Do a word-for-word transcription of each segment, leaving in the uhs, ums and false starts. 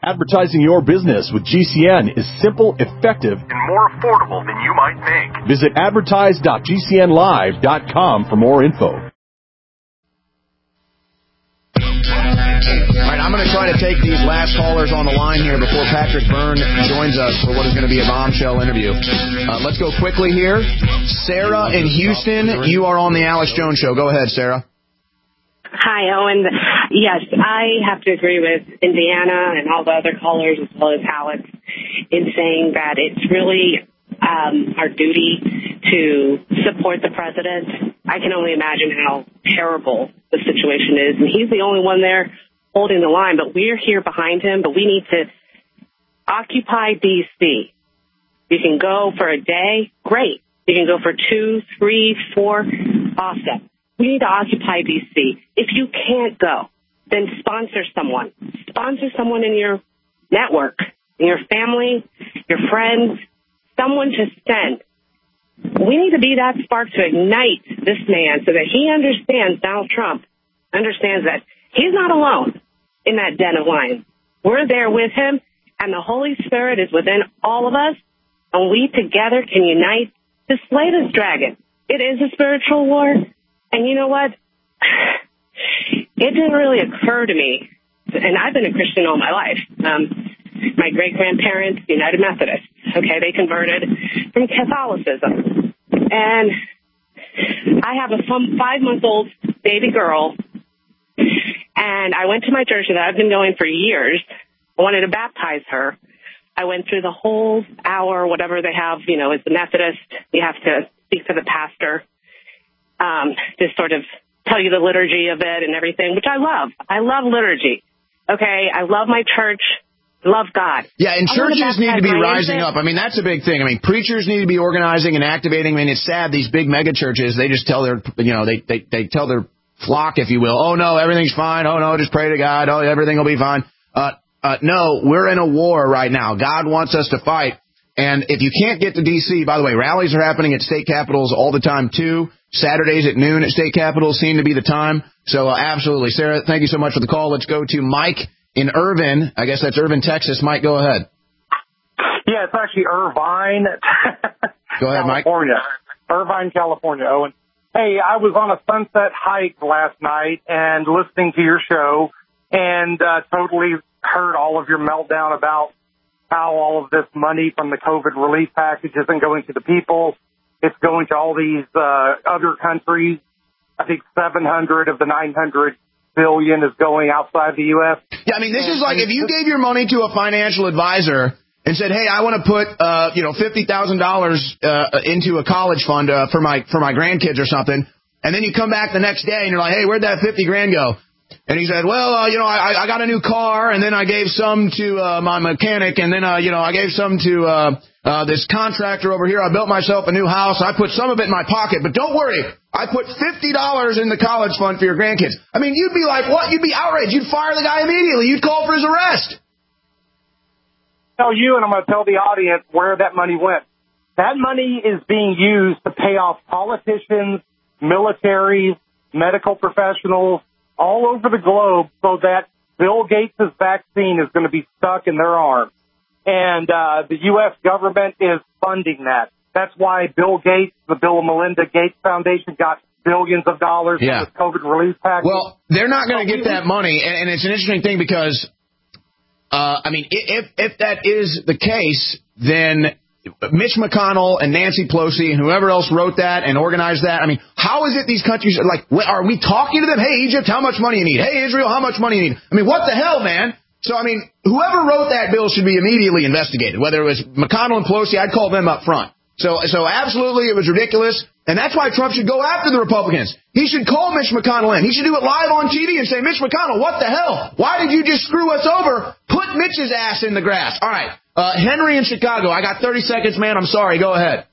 Advertising your business with G C N is simple, effective, and more affordable than you might think. Visit advertise dot g c n live dot com for more info. All right, I'm going to try to take these last callers on the line here before Patrick Byrne joins us for what is going to be a bombshell interview. Uh, let's go quickly here. Sarah in Houston, you are on the Alex Jones Show. Go ahead, Sarah. Hi, Owen. Yes, I have to agree with Indiana and all the other callers as well as Alex in saying that it's really um, our duty to support the president. I can only imagine how terrible the situation is, and he's the only one there holding the line, but we're here behind him, but we need to occupy D C. You can go for a day, great. You can go for two, three, four, awesome. We need to occupy D C. If you can't go, then sponsor someone. Sponsor someone in your network, in your family, your friends, someone to send. We need to be that spark to ignite this man so that he understands, Donald Trump understands that he's not alone in that den of lions. We're there with him, and the Holy Spirit is within all of us, and we together can unite to slay this dragon. It is a spiritual war, and you know what? It didn't really occur to me, and I've been a Christian all my life. Um, my great-grandparents, United Methodists, okay, they converted from Catholicism. And I have a five-month-old baby girl, and I went to my church that I've been going for years. I wanted to baptize her. I went through the whole hour, whatever they have, you know, as the Methodist, you have to speak to the pastor, um, to sort of tell you the liturgy of it and everything, which I love. I love liturgy. Okay, I love my church. Love God. Yeah, and churches need to be rising up. I mean, that's a big thing. I mean, preachers need to be organizing and activating. I mean, it's sad, these big mega churches, they just tell their, you know, they, they, they tell their flock, if you will, oh, no, everything's fine. Oh, no, just pray to God. Oh, everything will be fine. Uh, uh, no, we're in a war right now. God wants us to fight. And if you can't get to D C, by the way, rallies are happening at state capitals all the time, too. Saturdays at noon at state capitals seem to be the time. So, uh, absolutely. Sarah, thank you so much for the call. Let's go to Mike in Irvin. I guess that's Irvin, Texas. Mike, go ahead. Yeah, it's actually Irvine. Go ahead, Mike. California. Irvine, California, Owen. Hey, I was on a sunset hike last night and listening to your show and uh, totally heard all of your meltdown about how all of this money from the COVID relief package isn't going to the people. It's going to all these uh, other countries. I think seven hundred of the nine hundred billion is going outside the U S. Yeah, I mean, this is like if you gave your money to a financial advisor and said, hey, I want to put, uh, you know, fifty thousand dollars uh, into a college fund uh, for my for my grandkids or something, and then you come back the next day and you're like, hey, where'd that fifty grand go? And he said, well, uh, you know, I, I got a new car, and then I gave some to uh, my mechanic, and then, uh, you know, I gave some to uh, uh, this contractor over here. I built myself a new house. I put some of it in my pocket, but don't worry. I put fifty dollars in the college fund for your grandkids. I mean, you'd be like, what? You'd be outraged. You'd fire the guy immediately. You'd call for his arrest. Tell you, and I'm going to tell the audience where that money went. That money is being used to pay off politicians, militaries, medical professionals, all over the globe so that Bill Gates' vaccine is going to be stuck in their arm. And uh, the U S government is funding that. That's why Bill Gates, the Bill and Melinda Gates Foundation, got billions of dollars yeah. for this COVID relief package. Well, they're not going to get that money, and, and it's an interesting thing because, uh, I mean, if if that is the case, then Mitch McConnell and Nancy Pelosi and whoever else wrote that and organized that. I mean, how is it these countries are like, are we talking to them? Hey, Egypt, how much money you need? Hey, Israel, how much money you need? I mean, what the hell, man? So, I mean, whoever wrote that bill should be immediately investigated, whether it was McConnell and Pelosi. I'd call them up front. So, so absolutely, it was ridiculous. And that's why Trump should go after the Republicans. He should call Mitch McConnell in. He should do it live on T V and say, Mitch McConnell, what the hell? Why did you just screw us over? Put Mitch's ass in the grass. All right. Uh, Henry in Chicago. I got thirty seconds, man. I'm sorry. Go ahead.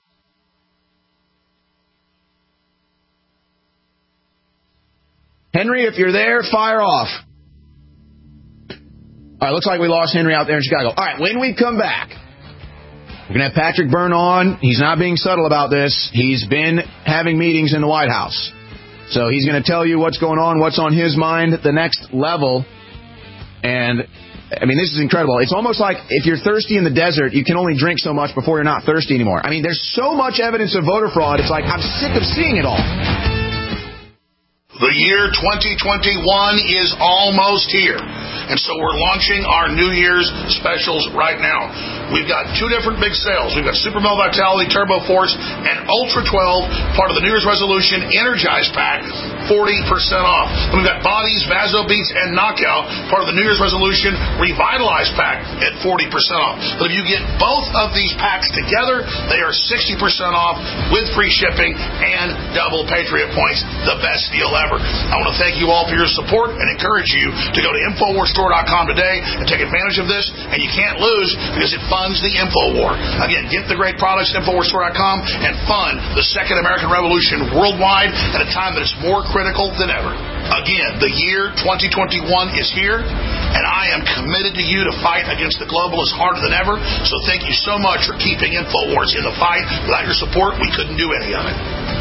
Henry, if you're there, fire off. All right. Looks like we lost Henry out there in Chicago. All right. When we come back, we're going to have Patrick Byrne on. He's not being subtle about this. He's been having meetings in the White House. So he's going to tell you what's going on, what's on his mind at the next level. And I mean, this is incredible. It's almost like if you're thirsty in the desert, you can only drink so much before you're not thirsty anymore. I mean, there's so much evidence of voter fraud. It's like, I'm sick of seeing it all. The year twenty twenty-one is almost here, and so we're launching our New Year's specials right now. We've got two different big sales. We've got Super Male Vitality Turbo Force and Ultra twelve, part of the New Year's Resolution Energize Pack, forty percent off. And we've got Bodies, Vaso Beats, and Knockout, part of the New Year's Resolution Revitalize Pack at forty percent off. But if you get both of these packs together, they are sixty percent off with free shipping and double Patriot points. The best deal ever. I want to thank you all for your support and encourage you to go to Infowars Store dot com today and take advantage of this. And you can't lose because it funds the InfoWar. Again, get the great products at Infowars Store dot com and fund the Second American Revolution worldwide at a time that is more critical than ever. Again, the year twenty twenty-one is here, and I am committed to you to fight against the globalists harder than ever. So thank you so much for keeping InfoWars in the fight. Without your support, we couldn't do any of it.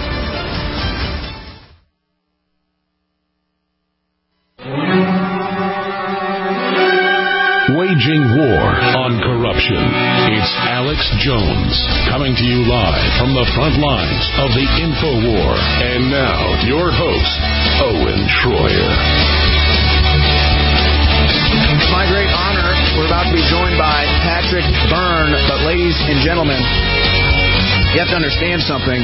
Waging war on corruption. It's Alex Jones coming to you live from the front lines of the InfoWar. And now, your host, Owen Schroyer. It's my great honor. We're about to be joined by Patrick Byrne. But ladies and gentlemen, you have to understand something.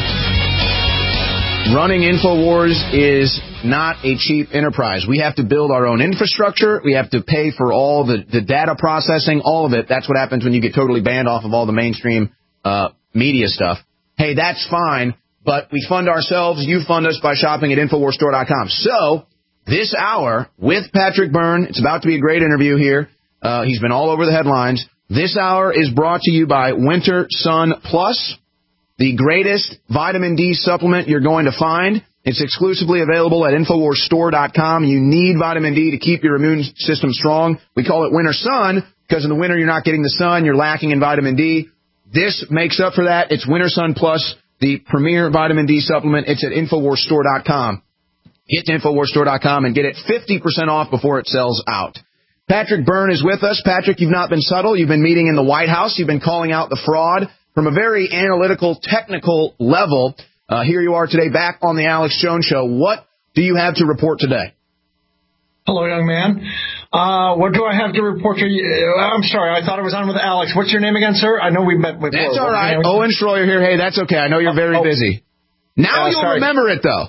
Running InfoWars is not a cheap enterprise. We have to build our own infrastructure. We have to pay for all the, the data processing, all of it. That's what happens when you get totally banned off of all the mainstream uh, media stuff. Hey, that's fine, but we fund ourselves. You fund us by shopping at Infowars Store dot com. So this hour with Patrick Byrne, it's about to be a great interview here. Uh, he's been all over the headlines. This hour is brought to you by Winter Sun Plus, the greatest vitamin D supplement you're going to find. It's exclusively available at Infowars Store dot com. You need vitamin D to keep your immune system strong. We call it Winter Sun because in the winter you're not getting the sun. You're lacking in vitamin D. This makes up for that. It's Winter Sun Plus, the premier vitamin D supplement. It's at Infowars Store dot com. Get to Infowars Store dot com and get it fifty percent off before it sells out. Patrick Byrne is with us. Patrick, you've not been subtle. You've been meeting in the White House. You've been calling out the fraud from a very analytical, technical level. Uh, here you are today back on the Alex Jones Show. What do you have to report today? Hello, young man. Uh, what do I have to report to you? I'm sorry, I thought I was on with Alex. What's your name again, sir? I know we met before. That's all right. Owen Schroyer here. Hey, that's okay. I know you're very oh, busy. Now uh, you'll sorry. remember it, though.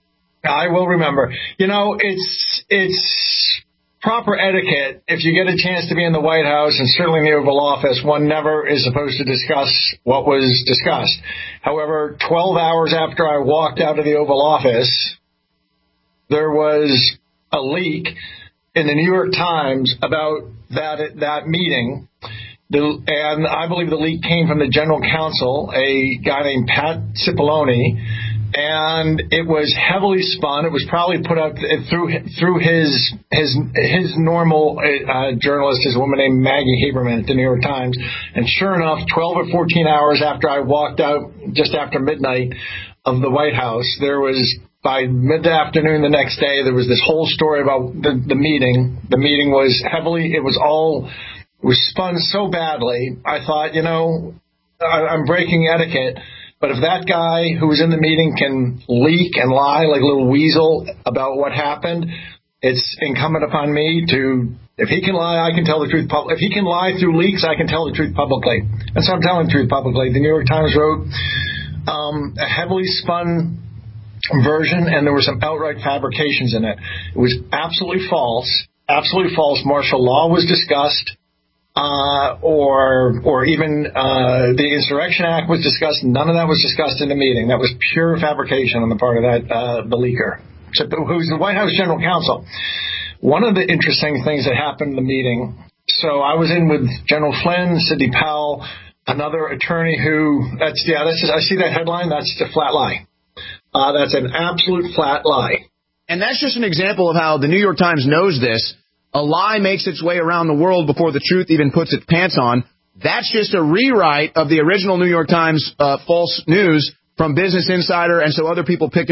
I will remember. You know, it's it's proper etiquette. If you get a chance to be in the White House and certainly in the Oval Office, one never is supposed to discuss what was discussed. However, twelve hours after I walked out of the Oval Office, there was a leak in the New York Times about that that meeting. The, and I believe the leak came from the general counsel, a guy named Pat Cipollone. And it was heavily spun. It was probably put out through through his his his normal uh, journalist, his woman named Maggie Haberman at the New York Times. And sure enough, twelve or fourteen hours after I walked out, just after midnight of the White House, there was, by mid-afternoon the next day, there was this whole story about the, the meeting. The meeting was heavily, it was all, it was spun so badly. I thought, you know, I, I'm breaking etiquette. But if that guy who was in the meeting can leak and lie like a little weasel about what happened, it's incumbent upon me to, if he can lie, I can tell the truth. If he can lie through leaks, I can tell the truth publicly. And so I'm telling the truth publicly. The New York Times wrote um, a heavily spun version, and there were some outright fabrications in it. It was absolutely false, absolutely false. Martial law was discussed. Uh, or or even uh, the Insurrection Act was discussed. None of that was discussed in the meeting. That was pure fabrication on the part of that uh, the leaker, who's the White House General Counsel. One of the interesting things that happened in the meeting, so I was in with General Flynn, Sidney Powell, another attorney who, that's, yeah, that's just, I see that headline, that's a flat lie. Uh, that's an absolute flat lie. And that's just an example of how the New York Times knows this. A lie makes its way around the world before the truth even puts its pants on. That's just a rewrite of the original New York Times uh, false news from Business Insider, and so other people pick it up.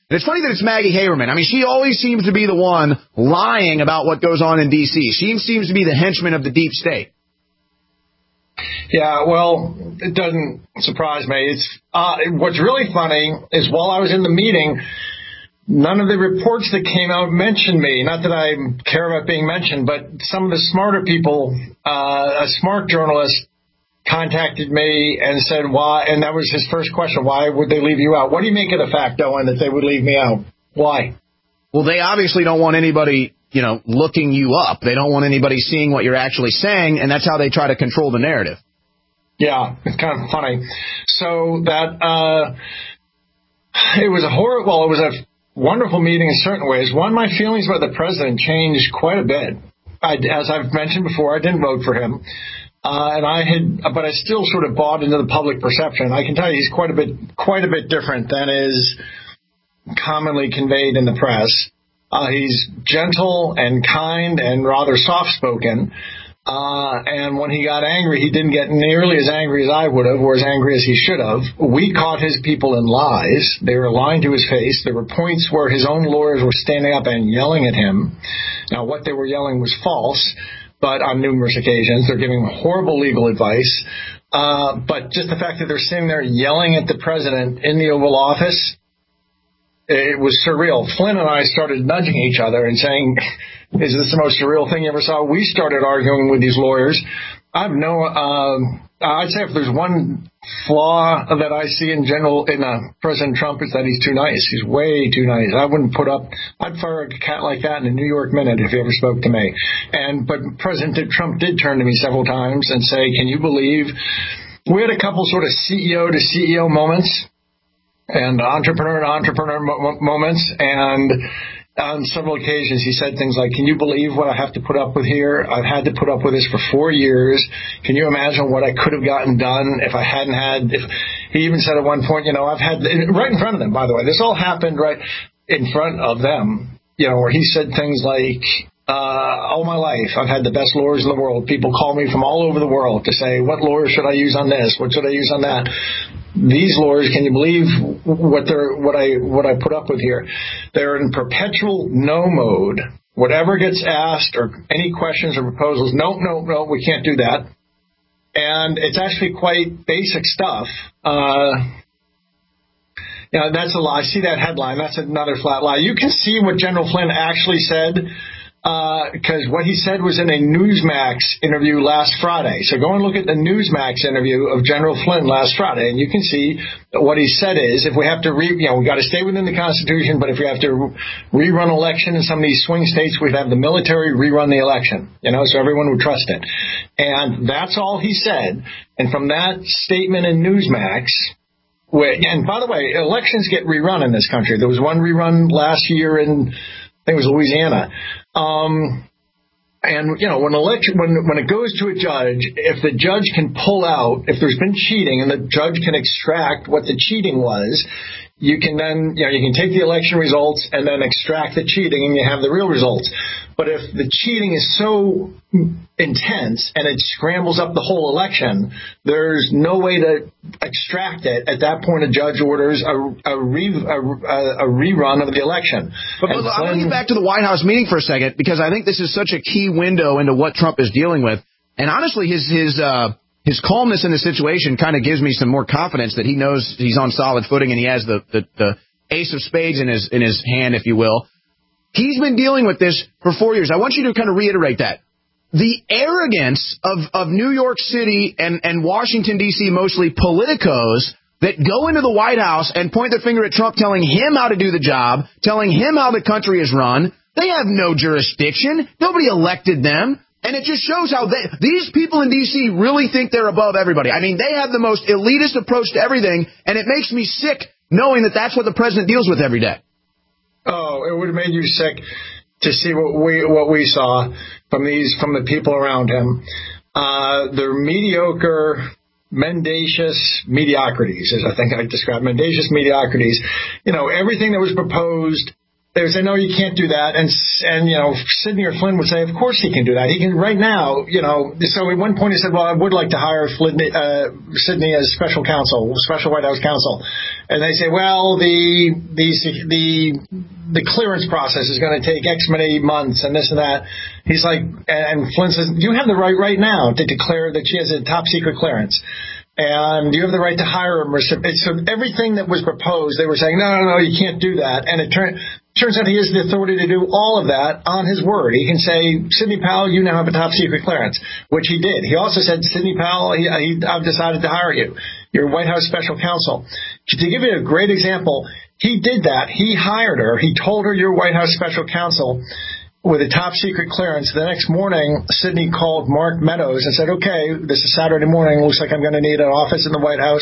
And it's funny that it's Maggie Haberman. I mean, she always seems to be the one lying about what goes on in D C. She seems to be the henchman of the deep state. Yeah, well, it doesn't surprise me. It's uh, what's really funny is while I was in the meeting, none of the reports that came out mentioned me. Not that I care about being mentioned, but some of the smarter people, uh, a smart journalist contacted me and said why, and that was his first question, why would they leave you out? What do you make of the fact, Owen, that they would leave me out? Why? Well, they obviously don't want anybody, you know, looking you up. They don't want anybody seeing what you're actually saying, and that's how they try to control the narrative. Yeah, it's kind of funny. So that, uh, it was a horror, well, it was a wonderful meeting in certain ways. One, my feelings about the president changed quite a bit. I, as I've mentioned before, I didn't vote for him. Uh, and I had, but I still sort of bought into the public perception. I can tell you he's quite a bit, quite a bit different than is commonly conveyed in the press. Uh, he's gentle and kind and rather soft-spoken. Uh, and when he got angry, he didn't get nearly as angry as I would have, or as angry as he should have. We caught his people in lies. They were lying to his face. There were points where his own lawyers were standing up and yelling at him. Now, what they were yelling was false. But on numerous occasions, they're giving horrible legal advice. Uh, but just the fact that they're sitting there yelling at the president in the Oval Office, it was surreal. Flynn and I started nudging each other and saying, is this the most surreal thing you ever saw? We started arguing with these lawyers. I've no, um, I'd say if there's one flaw that I see in general in uh, President Trump, is that he's too nice. He's way too nice. I wouldn't put up, I'd fire a cat like that in a New York minute if he ever spoke to me. And, but President Trump did turn to me several times and say, can you believe, we had a couple sort of C E O to C E O moments and entrepreneur to entrepreneur mo- moments. And on several occasions, he said things like, can you believe what I have to put up with here? I've had to put up with this for four years. Can you imagine what I could have gotten done if I hadn't had, if he even said at one point, you know, I've had, right in front of them, by the way, this all happened right in front of them, you know, where he said things like, uh, all my life, I've had the best lawyers in the world. People call me from all over the world to say, what lawyer should I use on this? What should I use on that? These lawyers, can you believe what they're, what I, what I put up with here? They're in perpetual no mode. Whatever gets asked or any questions or proposals, no, no, no, we can't do that. And it's actually quite basic stuff. Uh, you know, that's a lie. See that headline? That's another flat lie. You can see what General Flynn actually said. Because uh, what he said was in a Newsmax interview last Friday. So go and look at the Newsmax interview of General Flynn last Friday, and you can see that what he said is, if we have to, re, you know, we got to stay within the Constitution, but if we have to rerun election in some of these swing states, we'd have the military rerun the election, you know, so everyone would trust it. And that's all he said. And from that statement in Newsmax, where, and by the way, elections get rerun in this country. There was one rerun last year in, I think it was Louisiana. Um, and, you know, when election, when, when it goes to a judge, if the judge can pull out, if there's been cheating and the judge can extract what the cheating was, you can then, you know, you can take the election results and then extract the cheating and you have the real results. But if the cheating is so intense and it scrambles up the whole election, there's no way to extract it. At that point, a judge orders a, a, re, a, a rerun of the election. But, but Flynn, I want to get back to the White House meeting for a second, because I think this is such a key window into what Trump is dealing with. And honestly, his his uh, his calmness in the situation kind of gives me some more confidence that he knows he's on solid footing and he has the, the, the ace of spades in his in his hand, if you will. He's been dealing with this for four years. I want you to kind of reiterate that. The arrogance of, of New York City and, and Washington, D C, mostly politicos that go into the White House and point their finger at Trump, telling him how to do the job, telling him how the country is run. They have no jurisdiction. Nobody elected them. And it just shows how they, these people in D C really think they're above everybody. I mean, they have the most elitist approach to everything, and it makes me sick knowing that that's what the president deals with every day. Oh, it would have made you sick to see what we what we saw from these from the people around him. Uh, they're mediocre, mendacious mediocrities, as I think I described, mendacious mediocrities. You know, everything that was proposed they would say, no, you can't do that. And, and you know, Sidney or Flynn would say, of course he can do that. He can right now, you know. So at one point he said, well, I would like to hire Flynn, uh, Sidney as special counsel, special White House counsel. And they say, well, the the the the clearance process is going to take X many months and this and that. He's like, and Flynn says, you have the right right now to declare that she has a top secret clearance. And you have the right to hire him. So everything that was proposed, they were saying, no, no, no, you can't do that. And it turned turns out he has the authority to do all of that on his word. He can say, Sidney Powell, you now have a top secret clearance, which he did. He also said, Sidney Powell, he, he, I've decided to hire you. You're White House special counsel. To give you a great example, he did that. He hired her. He told her you're White House special counsel with a top secret clearance. The next morning, Sidney called Mark Meadows and said, okay, this is Saturday morning. Looks like I'm going to need an office in the White House.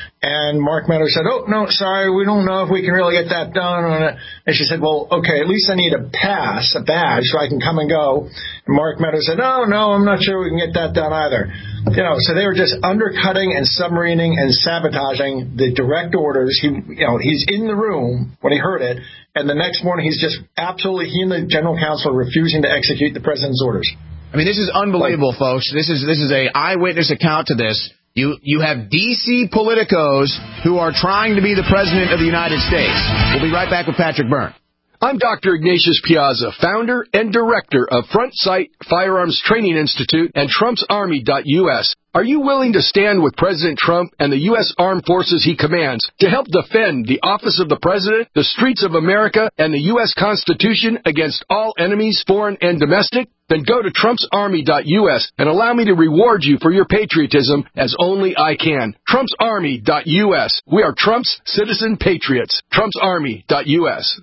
And Mark Meadows said, oh, no, sorry, we don't know if we can really get that done. And she said, well, okay, at least I need a pass, a badge, so I can come and go. And Mark Meadows said, no, no, I'm not sure we can get that done either. You know, so they were just undercutting and submarining and sabotaging the direct orders. He, you know, he's in the room when he heard it, and the next morning he's just absolutely, he and the general counsel are refusing to execute the president's orders. I mean, this is unbelievable, like, folks. This is this is a eyewitness account to this. You you have D C politicos who are trying to be the president of the United States. We'll be right back with Patrick Byrne. I'm Doctor Ignatius Piazza, founder and director of Front Sight Firearms Training Institute and Trump's Army dot U S. Are you willing to stand with President Trump and the U S Armed Forces he commands to help defend the office of the president, the streets of America, and the U S Constitution against all enemies, foreign and domestic? Then go to Trump's Army dot U S and allow me to reward you for your patriotism as only I can. Trump's Army dot U S. We are Trump's citizen patriots. Trump's Army dot U S.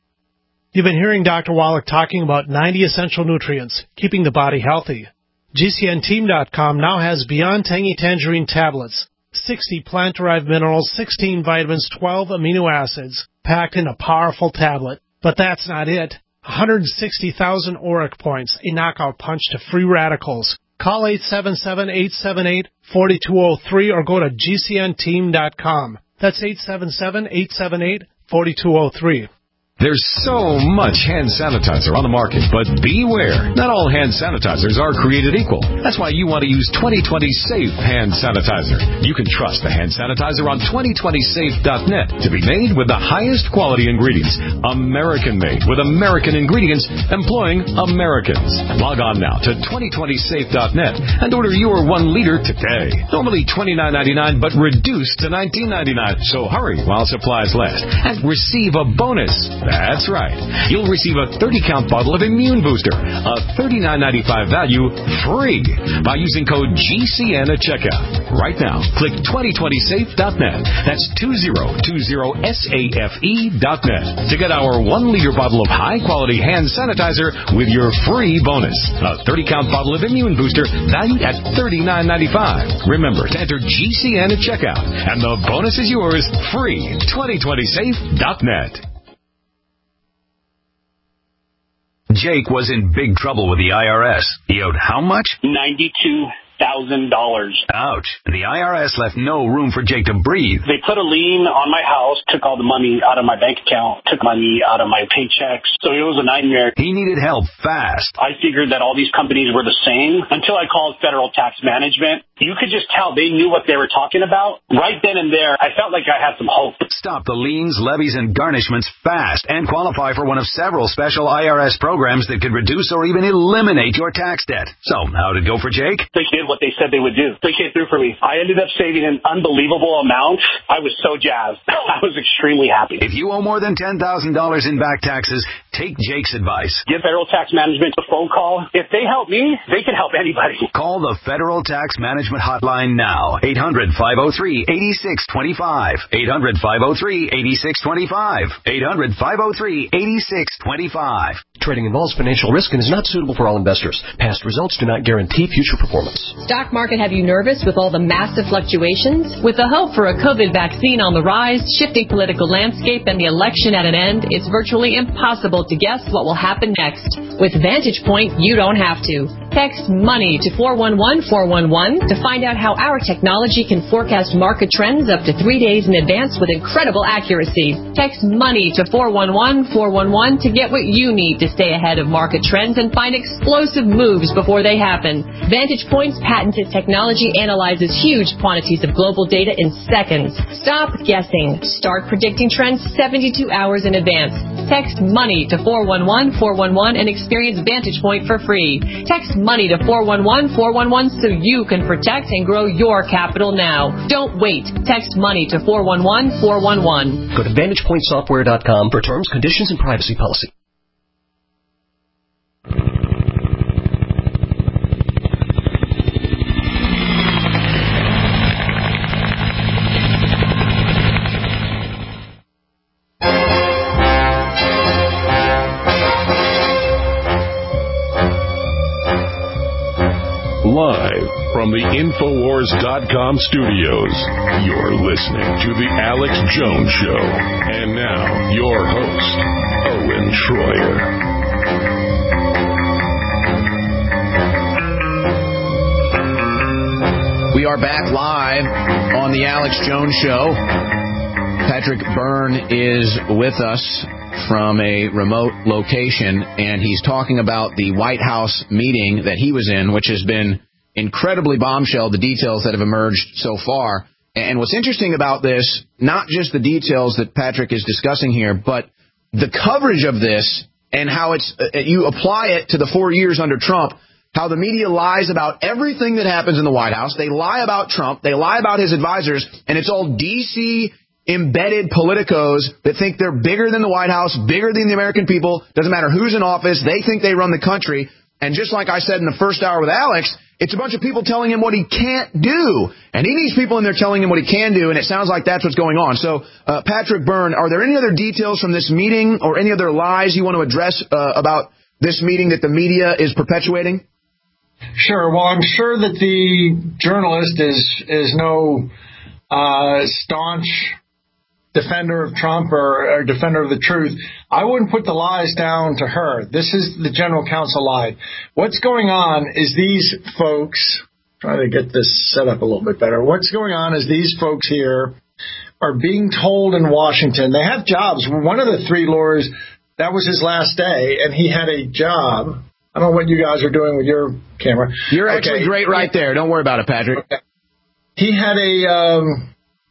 You've been hearing Doctor Wallach talking about ninety essential nutrients, keeping the body healthy. G C N team dot com now has Beyond Tangy Tangerine tablets, sixty plant-derived minerals, sixteen vitamins, twelve amino acids, packed in a powerful tablet. But that's not it. one hundred sixty thousand auric points, a knockout punch to free radicals. Call eight seven seven, eight seven eight, four two zero three or go to G C N team dot com. That's eight seven seven, eight seven eight, four two zero three. There's so much hand sanitizer on the market, but beware. Not all hand sanitizers are created equal. That's why you want to use twenty twenty Safe Hand Sanitizer. You can trust the hand sanitizer on twenty twenty safe dot net to be made with the highest quality ingredients. American-made with American ingredients employing Americans. Log on now to twenty twenty safe dot net and order your one liter today. Normally twenty-nine ninety-nine, but reduced to nineteen ninety-nine. So hurry while supplies last and receive a bonus. That's right. You'll receive a thirty count bottle of Immune Booster, a thirty-nine ninety-five value, free by using code G C N at checkout. Right now, click twenty twenty safe dot net. That's two thousand twenty safe dot net to get our one liter bottle of high-quality hand sanitizer with your free bonus. A thirty count bottle of Immune Booster valued at thirty-nine ninety-five. Remember to enter G C N at checkout, and the bonus is yours free. twenty twenty safe dot net. Jake was in big trouble with the I R S. He owed how much? ninety-two thousand dollars. Ouch. The I R S left no room for Jake to breathe. They put a lien on my house, took all the money out of my bank account, took money out of my paychecks. So it was a nightmare. He needed help fast. I figured that all these companies were the same until I called Federal Tax Management. You could just tell they knew what they were talking about. Right then and there, I felt like I had some hope. Stop the liens, levies, and garnishments fast and qualify for one of several special I R S programs that could reduce or even eliminate your tax debt. So, how did it go for Jake? They did what they said they would do. They came through for me. I ended up saving an unbelievable amount. I was so jazzed. I was extremely happy. If you owe more than ten thousand dollars in back taxes, take Jake's advice. Give Federal Tax Management a phone call. If they help me, they can help anybody. Call the Federal Tax Management Hotline now. eight hundred, five oh three, eight six two five. eight hundred, five oh three, eight six two five. eight hundred, five oh three, eight six two five. Trading involves financial risk and is not suitable for all investors. Past results do not guarantee future performance. Stock market have you nervous with all the massive fluctuations? With the hope for a COVID vaccine on the rise, shifting political landscape, and the election at an end, it's virtually impossible to guess what will happen next. With Vantage Point, you don't have to. Text MONEY to four one one four one one to find out how our technology can forecast market trends up to three days in advance with incredible accuracy. Text MONEY to four one one four one one to get what you need to stay ahead of market trends and find explosive moves before they happen. Vantage Point's patented technology analyzes huge quantities of global data in seconds. Stop guessing. Start predicting trends seventy-two hours in advance. Text MONEY to four one one four one one and experience Vantage Point for free. Text MONEY to four one one four one one so you can protect and grow your capital now. Don't wait. Text MONEY to four one one four one one. Go to vantage point software dot com for terms, conditions, and privacy policy. Live from the Infowars dot com studios, you're listening to The Alex Jones Show. And now, your host, Owen Schroyer. We are back live on The Alex Jones Show. Patrick Byrne is with us from a remote location, and he's talking about the White House meeting that he was in, which has been incredibly bombshell, the details that have emerged so far. And what's interesting about this, not just the details that Patrick is discussing here, but the coverage of this and how it's uh, you apply it to the four years under Trump, how the media lies about everything that happens in the White House. They lie about Trump. They lie about his advisors, and it's all D C embedded politicos that think they're bigger than the White House, bigger than the American people. Doesn't matter who's in office. They think they run the country. And just like I said in the first hour with Alex, it's a bunch of people telling him what he can't do. And he needs people in there telling him what he can do, and it sounds like that's what's going on. So, uh, Patrick Byrne, are there any other details from this meeting or any other lies you want to address uh, about this meeting that the media is perpetuating? Sure. Well, I'm sure that the journalist is is no uh, staunch defender of Trump or, or defender of the truth. I wouldn't put the lies down to her. This is the general counsel lie. What's going on is these folks, trying to get this set up a little bit better. What's going on is these folks here are being told in Washington, they have jobs. One of the three lawyers, that was his last day, and he had a job. I don't know what you guys are doing with your camera. You're actually okay. Great right there. Don't worry about it, Patrick. Okay. He had a... Um,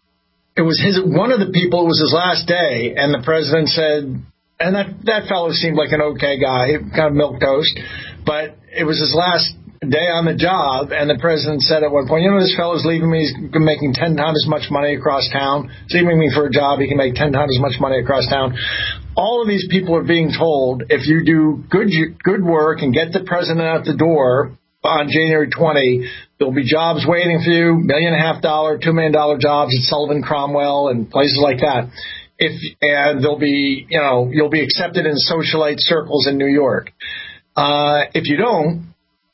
It was his one of the people. It was his last day, and the president said, and that that fellow seemed like an okay guy, kind of milquetoast, but it was his last day on the job, and the president said at one point, you know, this fellow's leaving me. He's making ten times as much money across town. He's leaving me for a job. He can make ten times as much money across town. All of these people are being told, if you do good good work and get the president out the door on January twentieth, there'll be jobs waiting for you, million and a half dollar, two million dollar jobs at Sullivan Cromwell and places like that. If and there'll be, you know, you'll be accepted in socialite circles in New York. Uh, if you don't,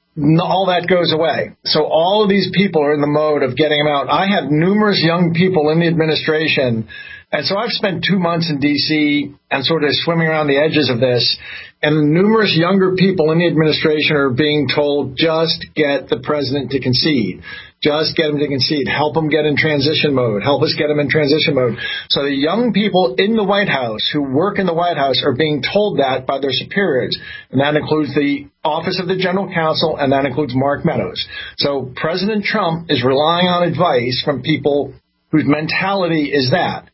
all that goes away. So all of these people are in the mode of getting them out. I have numerous young people in the administration. And so I've spent two months in D C and sort of swimming around the edges of this. And numerous younger people in the administration are being told, just get the president to concede. Just get him to concede. Help him get in transition mode. Help us get him in transition mode. So the young people in the White House who work in the White House are being told that by their superiors. And that includes the Office of the General Counsel, and that includes Mark Meadows. So President Trump is relying on advice from people whose mentality is that.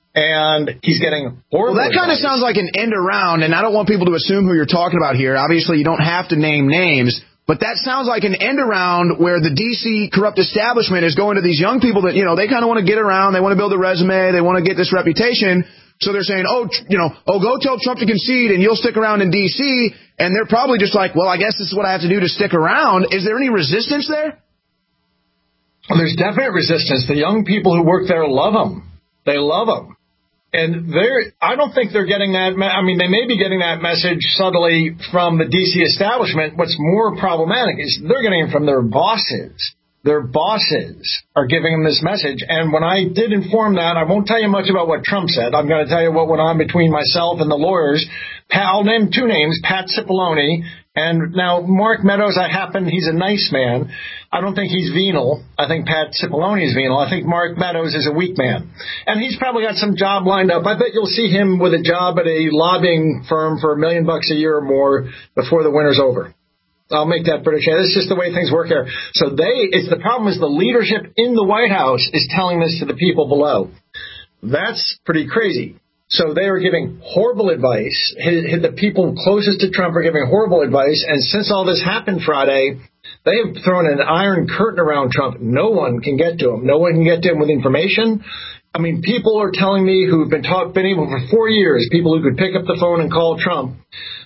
And he's getting horrible. Well, that kind of sounds like an end around, and I don't want people to assume who you're talking about here. Obviously, you don't have to name names, but that sounds like an end around where the D C corrupt establishment is going to these young people that, you know, they kind of want to get around, they want to build a resume, they want to get this reputation. So they're saying, oh, you know, oh, go tell Trump to concede and you'll stick around in D C. And they're probably just like, well, I guess this is what I have to do to stick around. Is there any resistance there? Well, there's definite resistance. The young people who work there love him. They love him. And they're, I don't think they're getting that. I mean, they may be getting that message subtly from the D C establishment. What's more problematic is they're getting it from their bosses. Their bosses are giving them this message. And when I did inform that, I won't tell you much about what Trump said. I'm going to tell you what went on between myself and the lawyers. I'll name two names, Pat Cipollone. And now Mark Meadows, I happen, he's a nice man. I don't think he's venal. I think Pat Cipollone is venal. I think Mark Meadows is a weak man. And he's probably got some job lined up. I bet you'll see him with a job at a lobbying firm for a million bucks a year or more before the winter's over. I'll make that prediction. It's just the way things work here. So they, it's the problem is the leadership in the White House is telling this to the people below. That's pretty crazy. So they are giving horrible advice. The people closest to Trump are giving horrible advice. And since all this happened Friday, they have thrown an iron curtain around Trump. No one can get to him. No one can get to him with information. I mean, people are telling me who've been taught, been able for four years, people who could pick up the phone and call Trump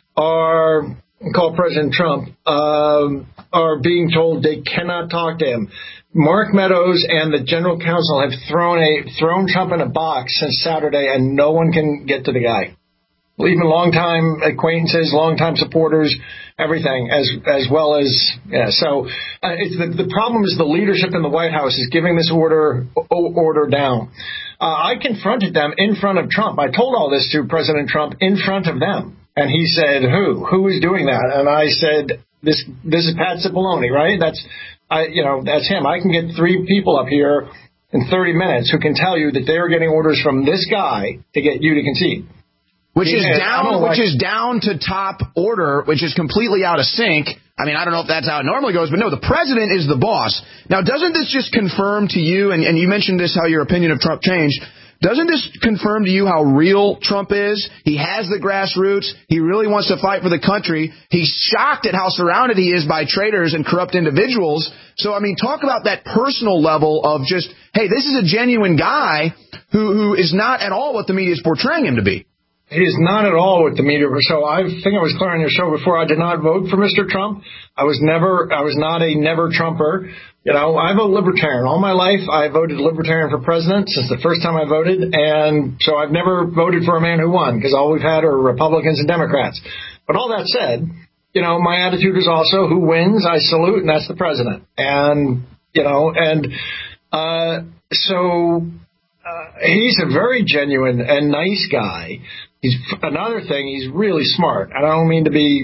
are call President Trump um, are being told they cannot talk to him. Mark Meadows and the general counsel have thrown a thrown Trump in a box since Saturday, and no one can get to the guy. Even longtime acquaintances, longtime supporters, everything, as as well as yeah. So uh, it's the the problem is the leadership in the White House is giving this order order down. Uh, I confronted them in front of Trump. I told all this to President Trump in front of them, and he said, "Who? Who is doing that?" And I said, "This this is Pat Cipollone, right? That's." I, you know, that's him. I can get three people up here in thirty minutes who can tell you that they are getting orders from this guy to get you to concede. Which is and down, which like, is down to top order, which is completely out of sync. I mean, I don't know if that's how it normally goes, but no, the president is the boss. Now, doesn't this just confirm to you, and, and you mentioned this, how your opinion of Trump changed, doesn't this confirm to you how real Trump is? He has the grassroots. He really wants to fight for the country. He's shocked at how surrounded he is by traitors and corrupt individuals. So, I mean, talk about that personal level of just, hey, this is a genuine guy who, who is not at all what the media is portraying him to be. He is not at all what the media. So I think I was clear on your show before. I did not vote for Mister Trump. I was never, I was not a never Trumper. You know, I vote Libertarian. All my life, I voted Libertarian for president since the first time I voted. And so I've never voted for a man who won, because all we've had are Republicans and Democrats. But all that said, you know, my attitude is also who wins, I salute, and that's the president. And, you know, and uh, so uh, he's a very genuine and nice guy. He's another thing, he's really smart. I don't mean to be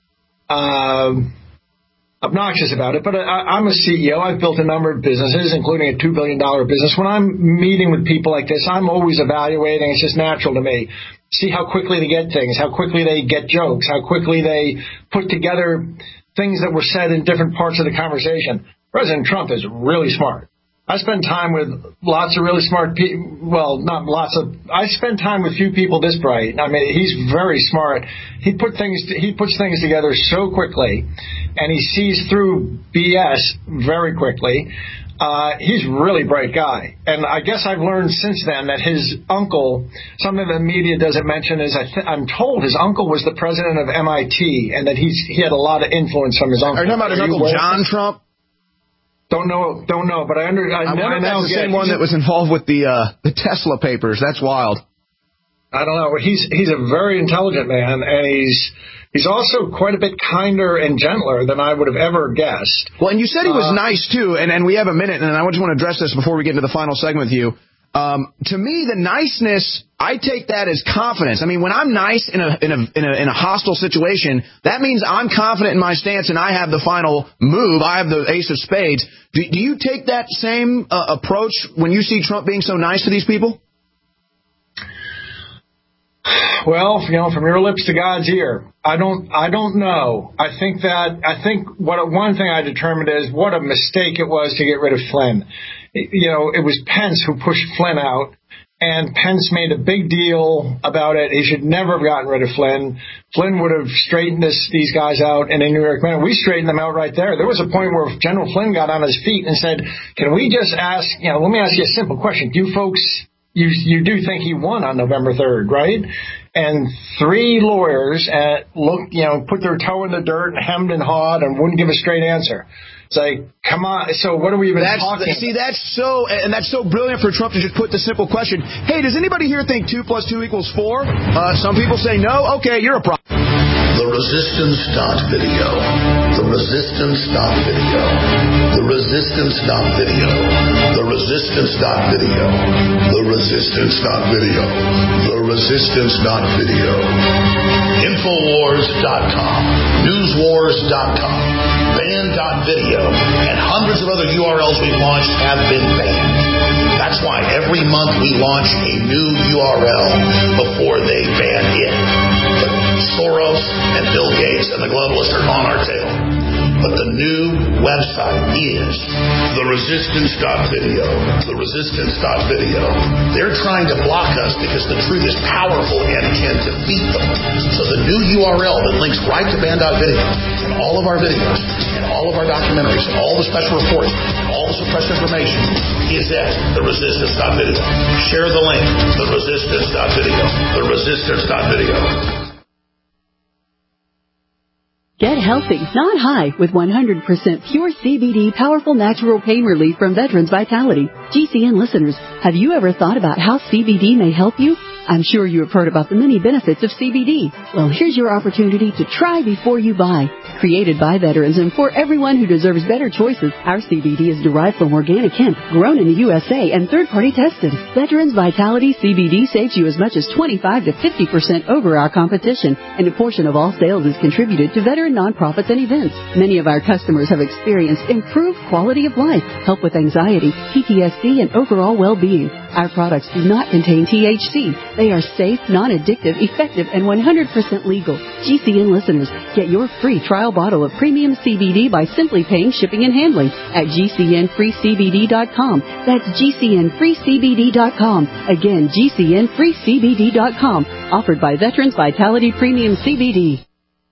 uh, obnoxious about it, but I, I'm a C E O. I've built a number of businesses, including a two billion dollars business. When I'm meeting with people like this, I'm always evaluating. It's just natural to me. See how quickly they get things, how quickly they get jokes, how quickly they put together things that were said in different parts of the conversation. President Trump is really smart. I spend time with lots of really smart people. Well, not lots of. I spend time with few people this bright. I mean, he's very smart. He put things. He puts things together so quickly, and he sees through B S very quickly. Uh, he's a really bright guy, and I guess I've learned since then that his uncle, something the media doesn't mention, is I th- I'm told his uncle was the president of M I T, and that he's he had a lot of influence from his uncle. Are you talking about his uncle John Trump? Don't know, don't know, but I under. I, I wonder I if now that's the get, same one that was involved with the uh, the Tesla papers. That's wild. I don't know. He's he's a very intelligent man, and he's he's also quite a bit kinder and gentler than I would have ever guessed. Well, and you said he was uh, nice too, and and we have a minute, and I just want to address this before we get into the final segment with you. Um, to me, the niceness, I take that as confidence. I mean, when I'm nice in a, in a, in a, in a hostile situation, that means I'm confident in my stance and I have the final move. I have the ace of spades. Do, do you take that same uh, approach when you see Trump being so nice to these people? Well, you know, from your lips to God's ear, I don't, I don't know. I think that, I think what one thing I determined is what a mistake it was to get rid of Flynn. You know, it was Pence who pushed Flynn out, and Pence made a big deal about it. He should never have gotten rid of Flynn. Flynn would have straightened this, these guys out in a New York manner. We straightened them out right there. There was a point where General Flynn got on his feet and said, can we just ask, you know, let me ask you a simple question. Do you folks, you, you do think he won on November third, right? and three lawyers uh, looked, you know, put their toe in the dirt and hemmed and hawed and wouldn't give a straight answer. It's like, come on. So what are we even that's, talking See, about? that's so, and that's so brilliant for Trump to just put the simple question, hey, does anybody here think two plus two equals four? Uh, some people say no. Okay, you're a problem. The resistance dot video. The resistance dot video. The resistance dot video. The resistance dot video. The resistance dot video. The resistance dot video. Infowars dot com. Newswars dot com. Ban dot video. And hundreds of other U R Ls we've launched have been banned. That's why every month we launch a new U R L before they ban it. But Soros and Bill Gates and the globalists are on our tail. But the new website is the resistance dot video. The resistance dot video. They're trying to block us because the truth is powerful and can defeat them. So the new U R L that links right to ban dot video and all of our videos and all of our documentaries and all the special reports and all the suppressed information is at the resistance dot video. Share the link. The resistance dot video. The resistance dot video. Get healthy, not high, with one hundred percent pure C B D powerful natural pain relief from Veterans Vitality. G C N listeners, have you ever thought about how C B D may help you? I'm sure you have heard about the many benefits of C B D. Well, here's your opportunity to try before you buy. Created by veterans and for everyone who deserves better choices, our C B D is derived from organic hemp, grown in the U S A, and third-party tested. Veterans Vitality C B D saves you as much as twenty-five to fifty percent over our competition, and a portion of all sales is contributed to veteran nonprofits and events. Many of our customers have experienced improved quality of life, help with anxiety, P T S D, and overall well-being. Our products do not contain T H C. They are safe, non-addictive, effective, and one hundred percent legal. G C N listeners, get your free trial bottle of premium C B D by simply paying shipping and handling at G C N free C B D dot com. That's G C N free C B D dot com. Again, G C N free C B D dot com. Offered by Veterans Vitality Premium C B D.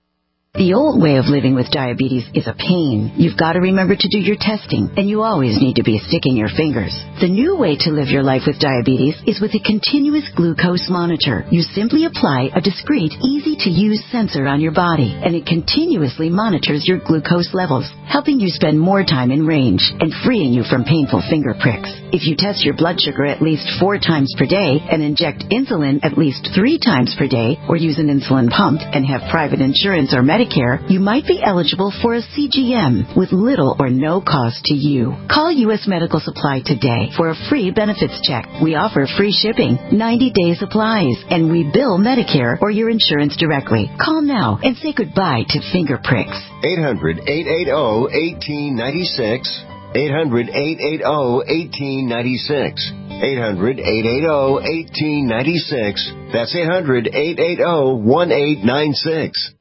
The old way of living with diabetes is a pain. You've got to remember to do your testing, and you always need to be sticking your fingers. The new way to live your life with diabetes is with a continuous glucose monitor. You simply apply a discreet, easy-to-use sensor on your body, and it continuously monitors your glucose levels, helping you spend more time in range and freeing you from painful finger pricks. If you test your blood sugar at least four times per day and inject insulin at least three times per day, or use an insulin pump and have private insurance or Medicare, you might be eligible for a C G M with little or no cost to you. Call U S Medical Supply today for a free benefits check. We offer free shipping, ninety-day supplies, and we bill Medicare or your insurance directly. Call now and say goodbye to finger pricks. eight hundred, eight eight zero, one eight nine six. eight hundred, eight eight zero, one eight nine six. eight hundred, eight eight zero, one eight nine six. That's eight hundred, eight eight zero, one eight nine six.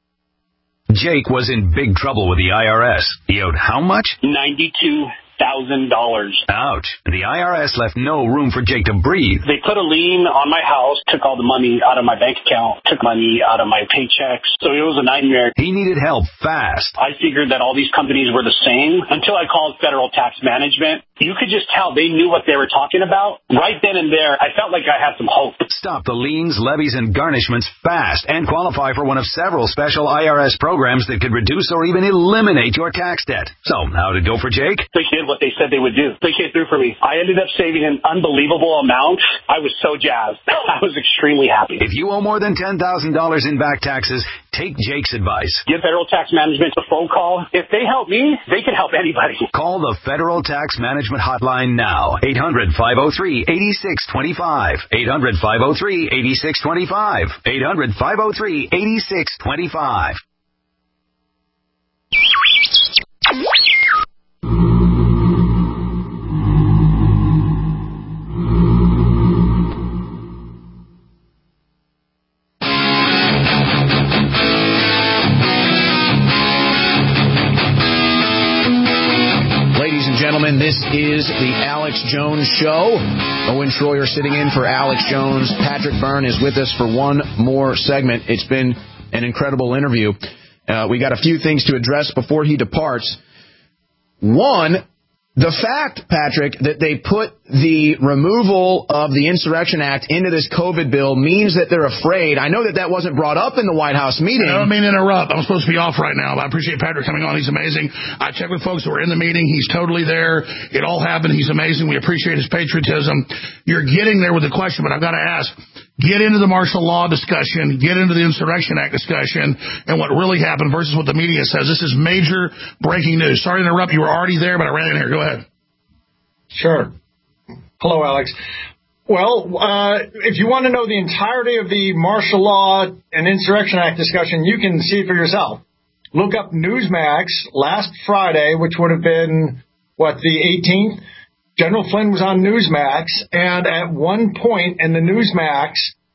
Jake was in big trouble with the I R S. He owed how much? ninety-two thousand dollars. Ouch. The I R S left no room for Jake to breathe. They put a lien on my house, took all the money out of my bank account, took money out of my paychecks. So it was a nightmare. He needed help fast. I figured that all these companies were the same until I called Federal Tax Management. You could just tell they knew what they were talking about. Right then and there, I felt like I had some hope. Stop the liens, levies, and garnishments fast and qualify for one of several special I R S programs that could reduce or even eliminate your tax debt. So, how'd it go for Jake? They did what they said they would do. They came through for me. I ended up saving an unbelievable amount. I was so jazzed. I was extremely happy. If you owe more than ten thousand dollars in back taxes, take Jake's advice. Give Federal Tax Management a phone call. If they help me, they can help anybody. Call the Federal Tax Management Hotline now. eight hundred, five oh three, eight six two five. eight hundred, five oh three, eight six two five. eight hundred, five oh three, eight six two five. Gentlemen, this is the Alex Jones Show. Owen Schroyer sitting in for Alex Jones. Patrick Byrne is with us for one more segment. It's been an incredible interview. Uh, we got a few things to address before he departs. One, The fact, Patrick, that they put the removal of the Insurrection Act into this COVID bill means that they're afraid. I know that that wasn't brought up in the White House meeting. I don't mean to interrupt. I'm supposed to be off right now, but I appreciate Patrick coming on. He's amazing. I checked with folks who were in the meeting. He's totally there. It all happened. He's amazing. We appreciate his patriotism. You're getting there with the question, but I've got to ask, get into the martial law discussion, get into the Insurrection Act discussion, and what really happened versus what the media says. This is major breaking news. Sorry to interrupt. You were already there, but I ran in here. Go ahead. Sure. Hello, Alex. Well, uh, if you want to know the entirety of the martial law and Insurrection Act discussion, you can see for yourself. Look up Newsmax last Friday, which would have been, what, the eighteenth? General Flynn was on Newsmax, and at one point in the Newsmax,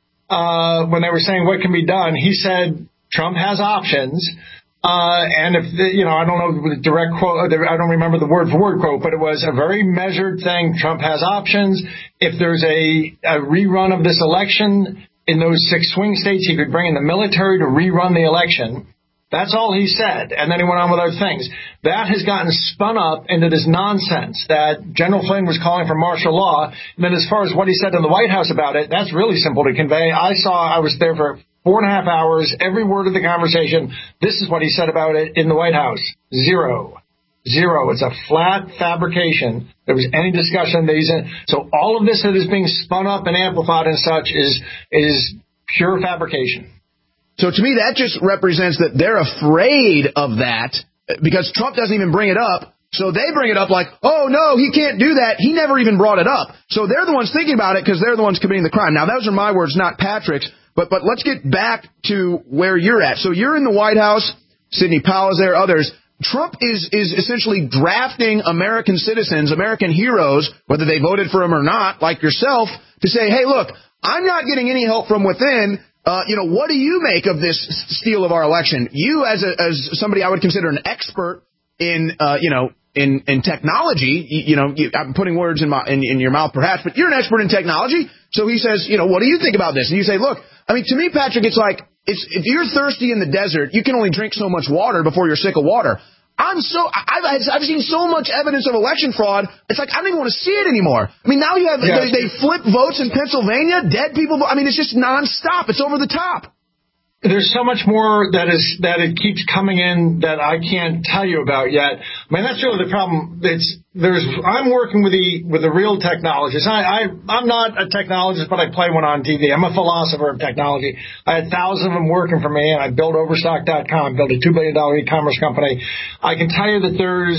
uh, when they were saying what can be done, he said Trump has options. Uh, and if, the, you know, I don't know the direct quote, I don't remember the word for word quote, but it was a very measured thing. Trump has options. If there's a, a rerun of this election in those six swing states, he could bring in the military to rerun the election. That's all he said. And then he went on with other things. That has gotten spun up into this nonsense that General Flynn was calling for martial law. And then as far as what he said in the White House about it, that's really simple to convey. I saw, I was there for Four and a half hours, every word of the conversation. This is what he said about it in the White House. Zero. Zero. It's a flat fabrication. There was any discussion that he's in. So all of this that is being spun up and amplified and such is is pure fabrication. So to me, that just represents that they're afraid of that because Trump doesn't even bring it up. So they bring it up like, oh, no, he can't do that. He never even brought it up. So they're the ones thinking about it because they're the ones committing the crime. Now, those are my words, not Patrick's. But but let's get back to where you're at. So you're in the White House. Sidney Powell is there, others. Trump is is essentially drafting American citizens, American heroes, whether they voted for him or not, like yourself, to say, hey, look, I'm not getting any help from within. Uh, you know, what do you make of this steal of our election? You, as a, as somebody I would consider an expert in, uh, you know, in in technology, you, you know, you, I'm putting words in my in, in your mouth perhaps, but you're an expert in technology. So he says, you know, what do you think about this? And you say, look, I mean, to me, Patrick, it's like it's, if you're thirsty in the desert, you can only drink so much water before you're sick of water. I'm so I've I've seen so much evidence of election fraud. It's like I don't even want to see it anymore. I mean, now you have yeah. they, they flip votes in Pennsylvania, dead people. I mean, it's just nonstop. It's over the top. There's so much more that is that it keeps coming in that I can't tell you about yet. I mean, that's really the problem. It's there's I'm working with the with the real technologists. I, I I'm not a technologist, but I play one on T V. I'm a philosopher of technology. I had thousands of them working for me, and I built Overstock dot com, built a two billion dollar e-commerce company. I can tell you that there's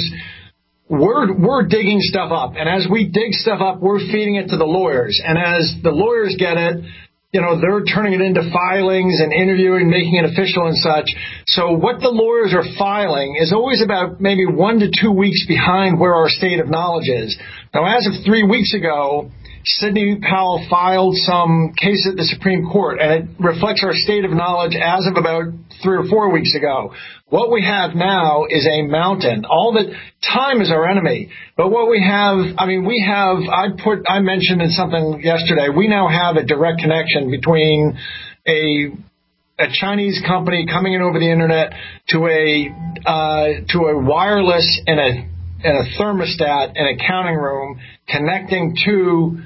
We're we're digging stuff up, and as we dig stuff up, we're feeding it to the lawyers, and as the lawyers get it, you know, they're turning it into filings and interviewing, making it official and such. So what the lawyers are filing is always about maybe one to two weeks behind where our state of knowledge is. Now, as of three weeks ago, Sidney Powell filed some case at the Supreme Court, and it reflects our state of knowledge as of about three or four weeks ago. What we have now is a mountain. All the time is our enemy. But what we have, I mean, we have, I put, I mentioned in something yesterday, we now have a direct connection between a a Chinese company coming in over the internet to a uh, to a wireless and a and a thermostat in a counting room connecting to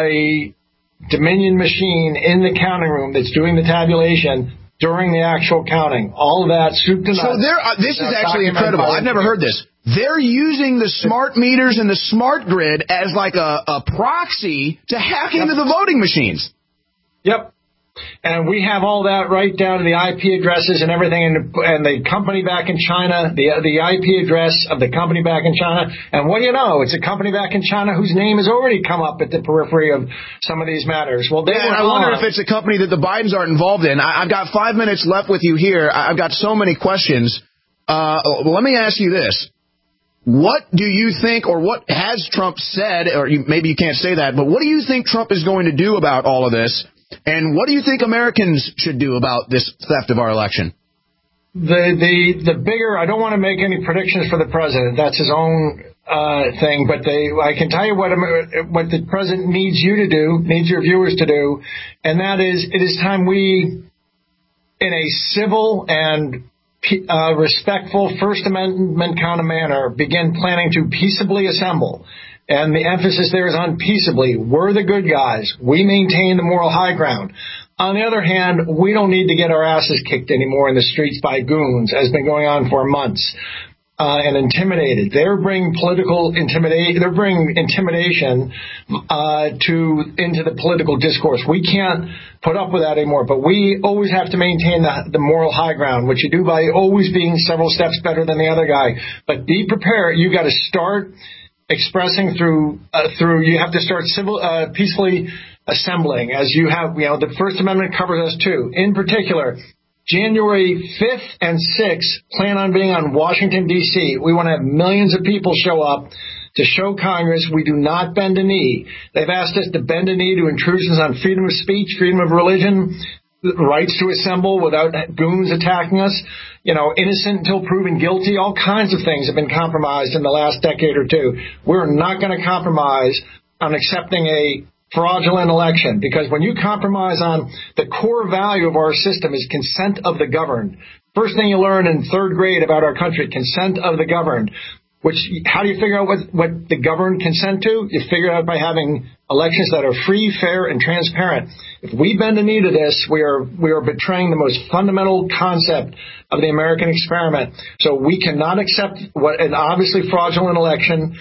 a Dominion machine in the counting room that's doing the tabulation during the actual counting. All of that soup to nuts. So there, uh, this is actually incredible. I've never heard this. They're using the smart meters and the smart grid as like a, a proxy to hack yep. into the voting machines. Yep. And we have all that right down to the I P addresses and everything, and, and the company back in China, the the I P address of the company back in China. And what do you know? It's a company back in China whose name has already come up at the periphery of some of these matters. Well, they yeah, were and I wonder on. if it's a company that the Bidens aren't involved in. I, I've got five minutes left with you here. I've got so many questions. Uh, let me ask you this. What do you think, or what has Trump said, or you, maybe you can't say that, but what do you think Trump is going to do about all of this? And what do you think Americans should do about this theft of our election? The the the bigger, I don't want to make any predictions for the president. That's his own uh, thing. But they, I can tell you what what the president needs you to do, needs your viewers to do, and that is it is time we, in a civil and uh, respectful First Amendment kind of manner, begin planning to peaceably assemble. And the emphasis there is on peaceably. We're the good guys. We maintain the moral high ground. On the other hand, we don't need to get our asses kicked anymore in the streets by goons, as has been going on for months, uh, and intimidated. They're bringing political intimidation. They're bringing intimidation uh, to into the political discourse. We can't put up with that anymore. But we always have to maintain the, the moral high ground, which you do by always being several steps better than the other guy. But be prepared. You got to start expressing through uh, through. You have to start civil, uh, peacefully assembling, as you have. You know, the First Amendment covers us too. In particular, January fifth and sixth plan on being on Washington D C. We want to have millions of people show up to show Congress we do not bend a knee. They've asked us to bend a knee to intrusions on freedom of speech, freedom of religion, rights to assemble without goons attacking us. You know, innocent until proven guilty. All kinds of things have been compromised in the last decade or two. We're not going to compromise on accepting a fraudulent election, because when you compromise on the core value of our system is consent of the governed. First thing you learn in third grade about our country, consent of the governed. Which, how do you figure out what, what the governed consent to? You figure it out by having elections that are free, fair, and transparent. If we bend a knee to this, we are we are betraying the most fundamental concept of the American experiment. So we cannot accept what an obviously fraudulent election,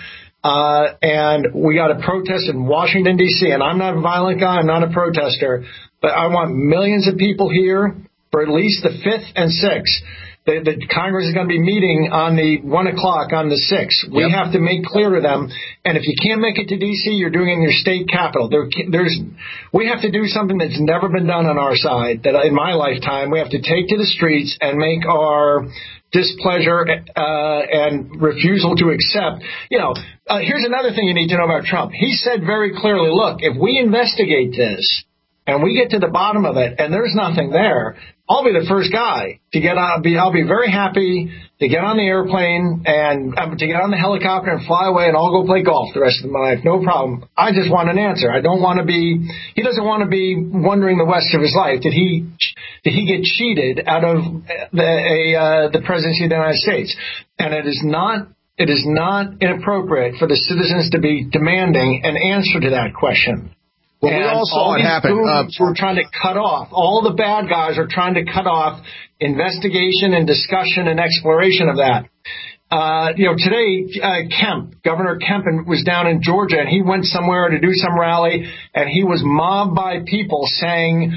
uh, and we got to protest in Washington, D C. And I'm not a violent guy. I'm not a protester. But I want millions of people here for at least the fifth and sixth. The, the Congress is going to be meeting on the one o'clock on the sixth. We yep. have to make clear to them. And if you can't make it to D C, you're doing it in your state capital. There, there's, we have to do something that's never been done on our side. That in my lifetime, we have to take to the streets and make our displeasure uh, and refusal to accept. You know, uh, here's another thing you need to know about Trump. He said very clearly, look, if we investigate this and we get to the bottom of it and there's nothing there, I'll be the first guy to get on. Be, I'll be very happy to get on the airplane and um, to get on the helicopter and fly away, and I'll go play golf the rest of my life. No problem. I just want an answer. I don't want to be. He doesn't want to be wondering the rest of his life. Did he? Did he get cheated out of the a, uh, the presidency of the United States? And it is not. It is not inappropriate for the citizens to be demanding an answer to that question. Well, and we all saw all it happen. Uh, we're trying to cut off. All the bad guys are trying to cut off investigation and discussion and exploration of that. Uh, you know, today, uh, Kemp, Governor Kemp was down in Georgia, and he went somewhere to do some rally, and he was mobbed by people saying,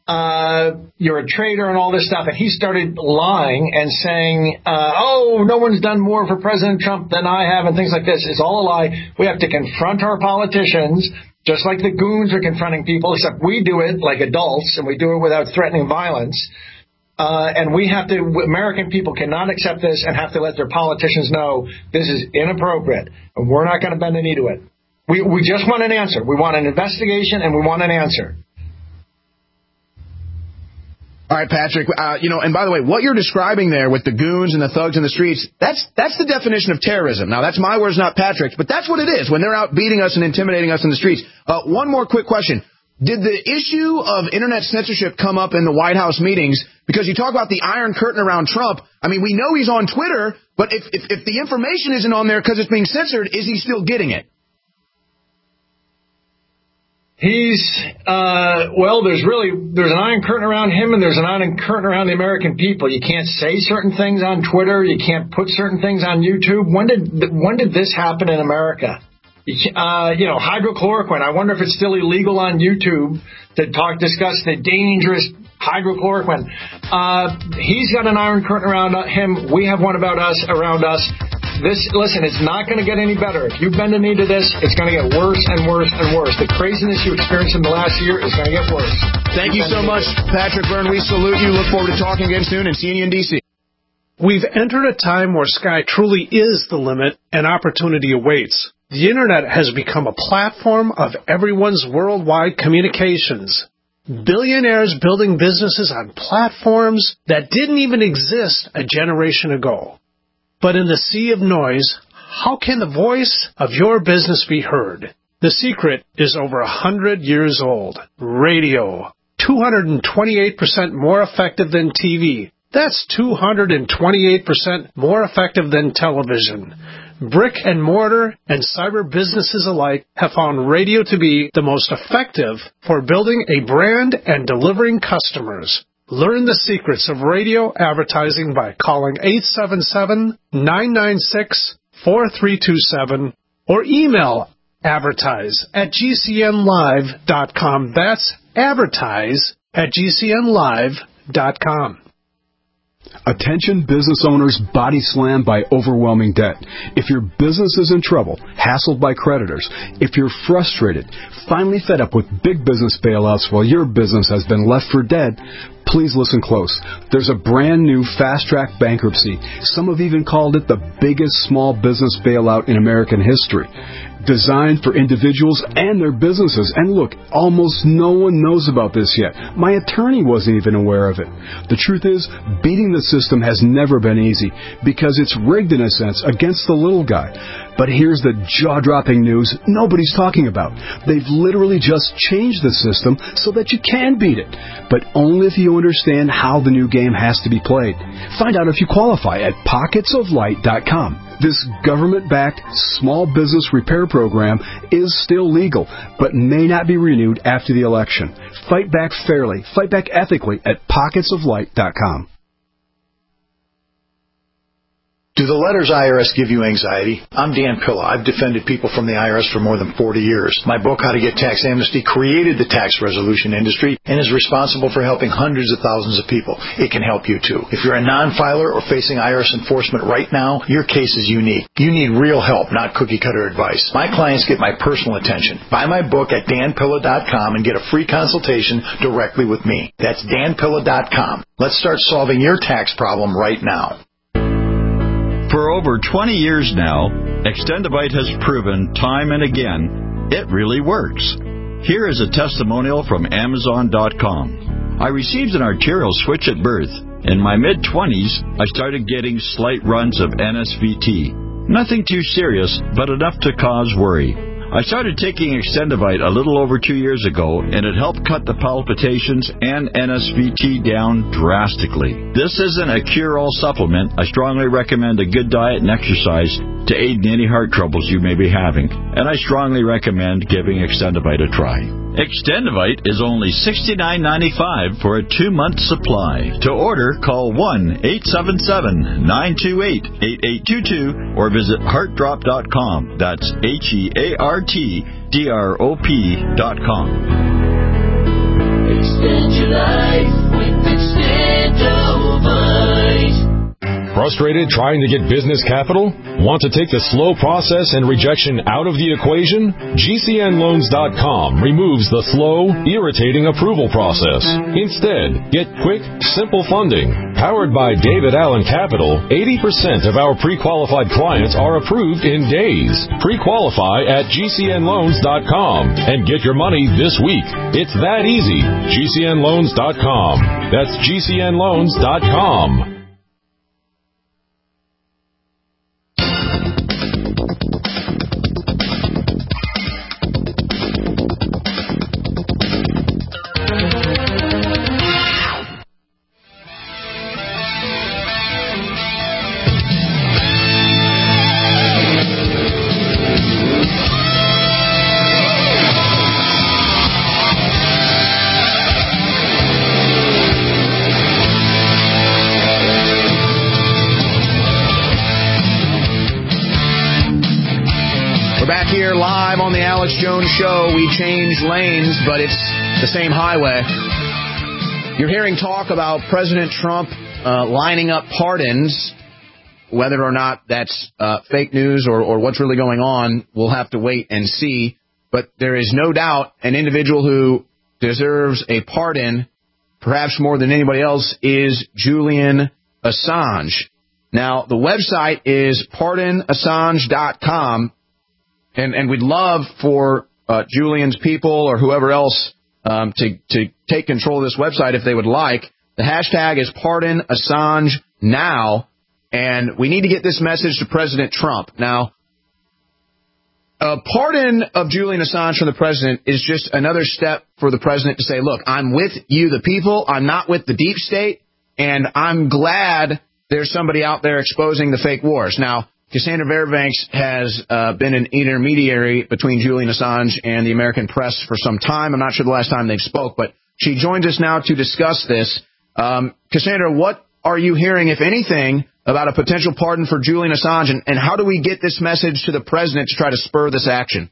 uh, you're a traitor and all this stuff. And he started lying and saying, uh, oh, no one's done more for President Trump than I have and things like this. It's all a lie. We have to confront our politicians, just like the goons are confronting people, except we do it like adults, and we do it without threatening violence. Uh, and we have to, American people cannot accept this and have to let their politicians know this is inappropriate, and we're not going to bend a knee to it. We, we just want an answer. We want an investigation, and we want an answer. All right, Patrick, uh, you know, and by the way, what you're describing there with the goons and the thugs in the streets, that's that's the definition of terrorism. Now, that's my words, not Patrick's, but that's what it is when they're out beating us and intimidating us in the streets. Uh, one more quick question. Did the issue of Internet censorship come up in the White House meetings? Because you talk about the Iron Curtain around Trump. I mean, we know he's on Twitter, but if, if, if the information isn't on there because it's being censored, is he still getting it? He's, uh, well, there's really, there's an iron curtain around him and there's an iron curtain around the American people. You can't say certain things on Twitter. You can't put certain things on YouTube. When did, when did this happen in America? Uh, you know, hydrochloroquine. I wonder if it's still illegal on YouTube to talk, discuss the dangerous hydrochloroquine. Uh, he's got an iron curtain around him. We have one about us, around us. This, listen, it's not going to get any better. If you bend a knee to this, it's going to get worse and worse and worse. The craziness you experienced in the last year is going to get worse. Thank you, you so much, Patrick Byrne. We salute you. Look forward to talking again soon and seeing you in D C. We've entered a time where sky truly is the limit and opportunity awaits. The Internet has become a platform of everyone's worldwide communications. Billionaires building businesses on platforms that didn't even exist a generation ago. But in the sea of noise, how can the voice of your business be heard? The secret is over a hundred years old. Radio. two hundred twenty-eight percent more effective than T V. That's two hundred twenty-eight percent more effective than television. Brick and mortar and cyber businesses alike have found radio to be the most effective for building a brand and delivering customers. Learn the secrets of radio advertising by calling eight seven seven, nine nine six, four three two seven or email advertise at g c n live dot com. That's advertise at g c n live dot com. Attention business owners body slammed by overwhelming debt. If your business is in trouble, hassled by creditors, if you're frustrated, finally fed up with big business bailouts while your business has been left for dead, please listen close. There's a brand new fast-track bankruptcy. Some have even called it the biggest small business bailout in American history. Designed for individuals and their businesses. And look, almost no one knows about this yet. My attorney wasn't even aware of it. The truth is, beating the system has never been easy because it's rigged in a sense against the little guy. But here's the jaw-dropping news nobody's talking about. They've literally just changed the system so that you can beat it, but only if you understand how the new game has to be played. Find out if you qualify at pockets of light dot com. This government-backed small business repair program is still legal, but may not be renewed after the election. Fight back fairly, fight back ethically at pockets of light dot com. Do the letters I R S give you anxiety? I'm Dan Pilla. I've defended people from the I R S for more than forty years. My book, How to Get Tax Amnesty, created the tax resolution industry and is responsible for helping hundreds of thousands of people. It can help you, too. If you're a non-filer or facing I R S enforcement right now, your case is unique. You need real help, not cookie-cutter advice. My clients get my personal attention. Buy my book at dan pilla dot com and get a free consultation directly with me. That's dan pilla dot com. Let's start solving your tax problem right now. For over twenty years now, Extendivite has proven time and again it really works. Here is a testimonial from Amazon dot com. I received an arterial switch at birth. In my mid-twenties, I started getting slight runs of N S V T. Nothing too serious, but enough to cause worry. I started taking Extendivite a little over two years ago, and it helped cut the palpitations and N S V T down drastically. This isn't a cure-all supplement. I strongly recommend a good diet and exercise to aid in any heart troubles you may be having, and I strongly recommend giving Extendivite a try. Extendivite is only sixty-nine ninety-five for a two-month supply. To order, call one eight seven seven, nine two eight, eight eight two two or visit heart drop dot com. That's H E A R T D R O P dot com. Extend your life with Extendivite. Frustrated trying to get business capital? Want to take the slow process and rejection out of the equation? G C N loans dot com removes the slow, irritating approval process. Instead, get quick, simple funding. Powered by David Allen Capital, eighty percent of our pre-qualified clients are approved in days. Pre-qualify at G C N loans dot com and get your money this week. It's that easy. G C N loans dot com. That's G C N loans dot com. On the Alex Jones Show, we change lanes, but it's the same highway. You're hearing talk about President Trump uh, lining up pardons. Whether or not that's uh, fake news or, or what's really going on, we'll have to wait and see. But there is no doubt an individual who deserves a pardon, perhaps more than anybody else, is Julian Assange. Now, the website is pardon assange dot com. And, and we'd love for uh, Julian's people or whoever else um, to, to take control of this website if they would like. The hashtag is Pardon Assange Now, and we need to get this message to President Trump. Now, a pardon of Julian Assange from the president is just another step for the president to say, look, I'm with you, the people. I'm not with the deep state. And I'm glad there's somebody out there exposing the fake wars. Now, Cassandra Fairbanks has uh, been an intermediary between Julian Assange and the American press for some time. I'm not sure the last time they've spoke, but she joins us now to discuss this. Um, Cassandra, what are you hearing, if anything, about a potential pardon for Julian Assange, and, and how do we get this message to the president to try to spur this action?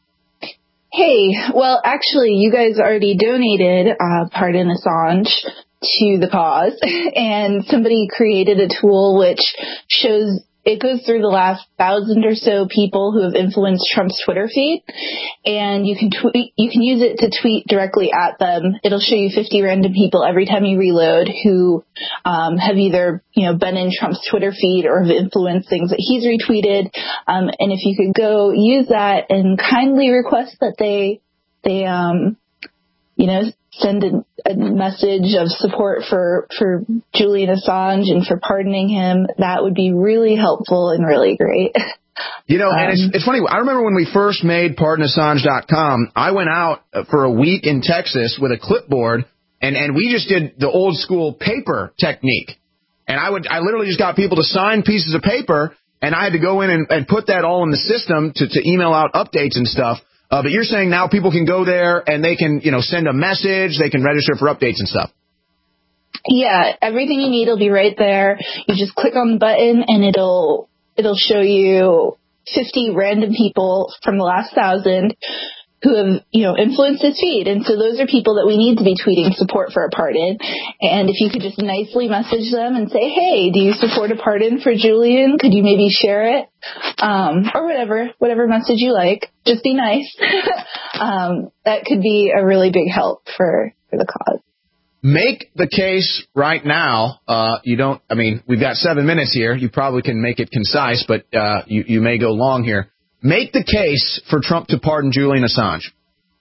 Hey, well, actually, you guys already donated uh, Pardon Assange to the cause, and somebody created a tool which shows it goes through the last thousand or so people who have influenced Trump's Twitter feed, and you can tweet, you can use it to tweet directly at them. It'll show you fifty random people every time you reload who um, have either, you know, been in Trump's Twitter feed or have influenced things that he's retweeted. Um, and if you could go use that and kindly request that they, they, um, you know, send a, a message of support for, for Julian Assange and for pardoning him, that would be really helpful and really great. You know, um, and it's, it's funny. I remember when we first made pardon assange dot com, I went out for a week in Texas with a clipboard, and, and we just did the old school paper technique. And I would, I literally just got people to sign pieces of paper, and I had to go in and, and put that all in the system to, to email out updates and stuff. Uh, but you're saying now people can go there and they can, you know, send a message, they can register for updates and stuff. Yeah, everything you need will be right there. You just click on the button and it'll it'll show you fifty random people from the last thousand who have, you know, influenced his feed. And so those are people that we need to be tweeting support for a pardon. And if you could just nicely message them and say, hey, do you support a pardon for Julian? Could you maybe share it? Um, or whatever, whatever message you like. Just be nice. um, that could be a really big help for, for the cause. Make the case right now. Uh, you don't, I mean, we've got seven minutes here. You probably can make it concise, but uh, you, you may go long here. Make the case for Trump to pardon Julian Assange.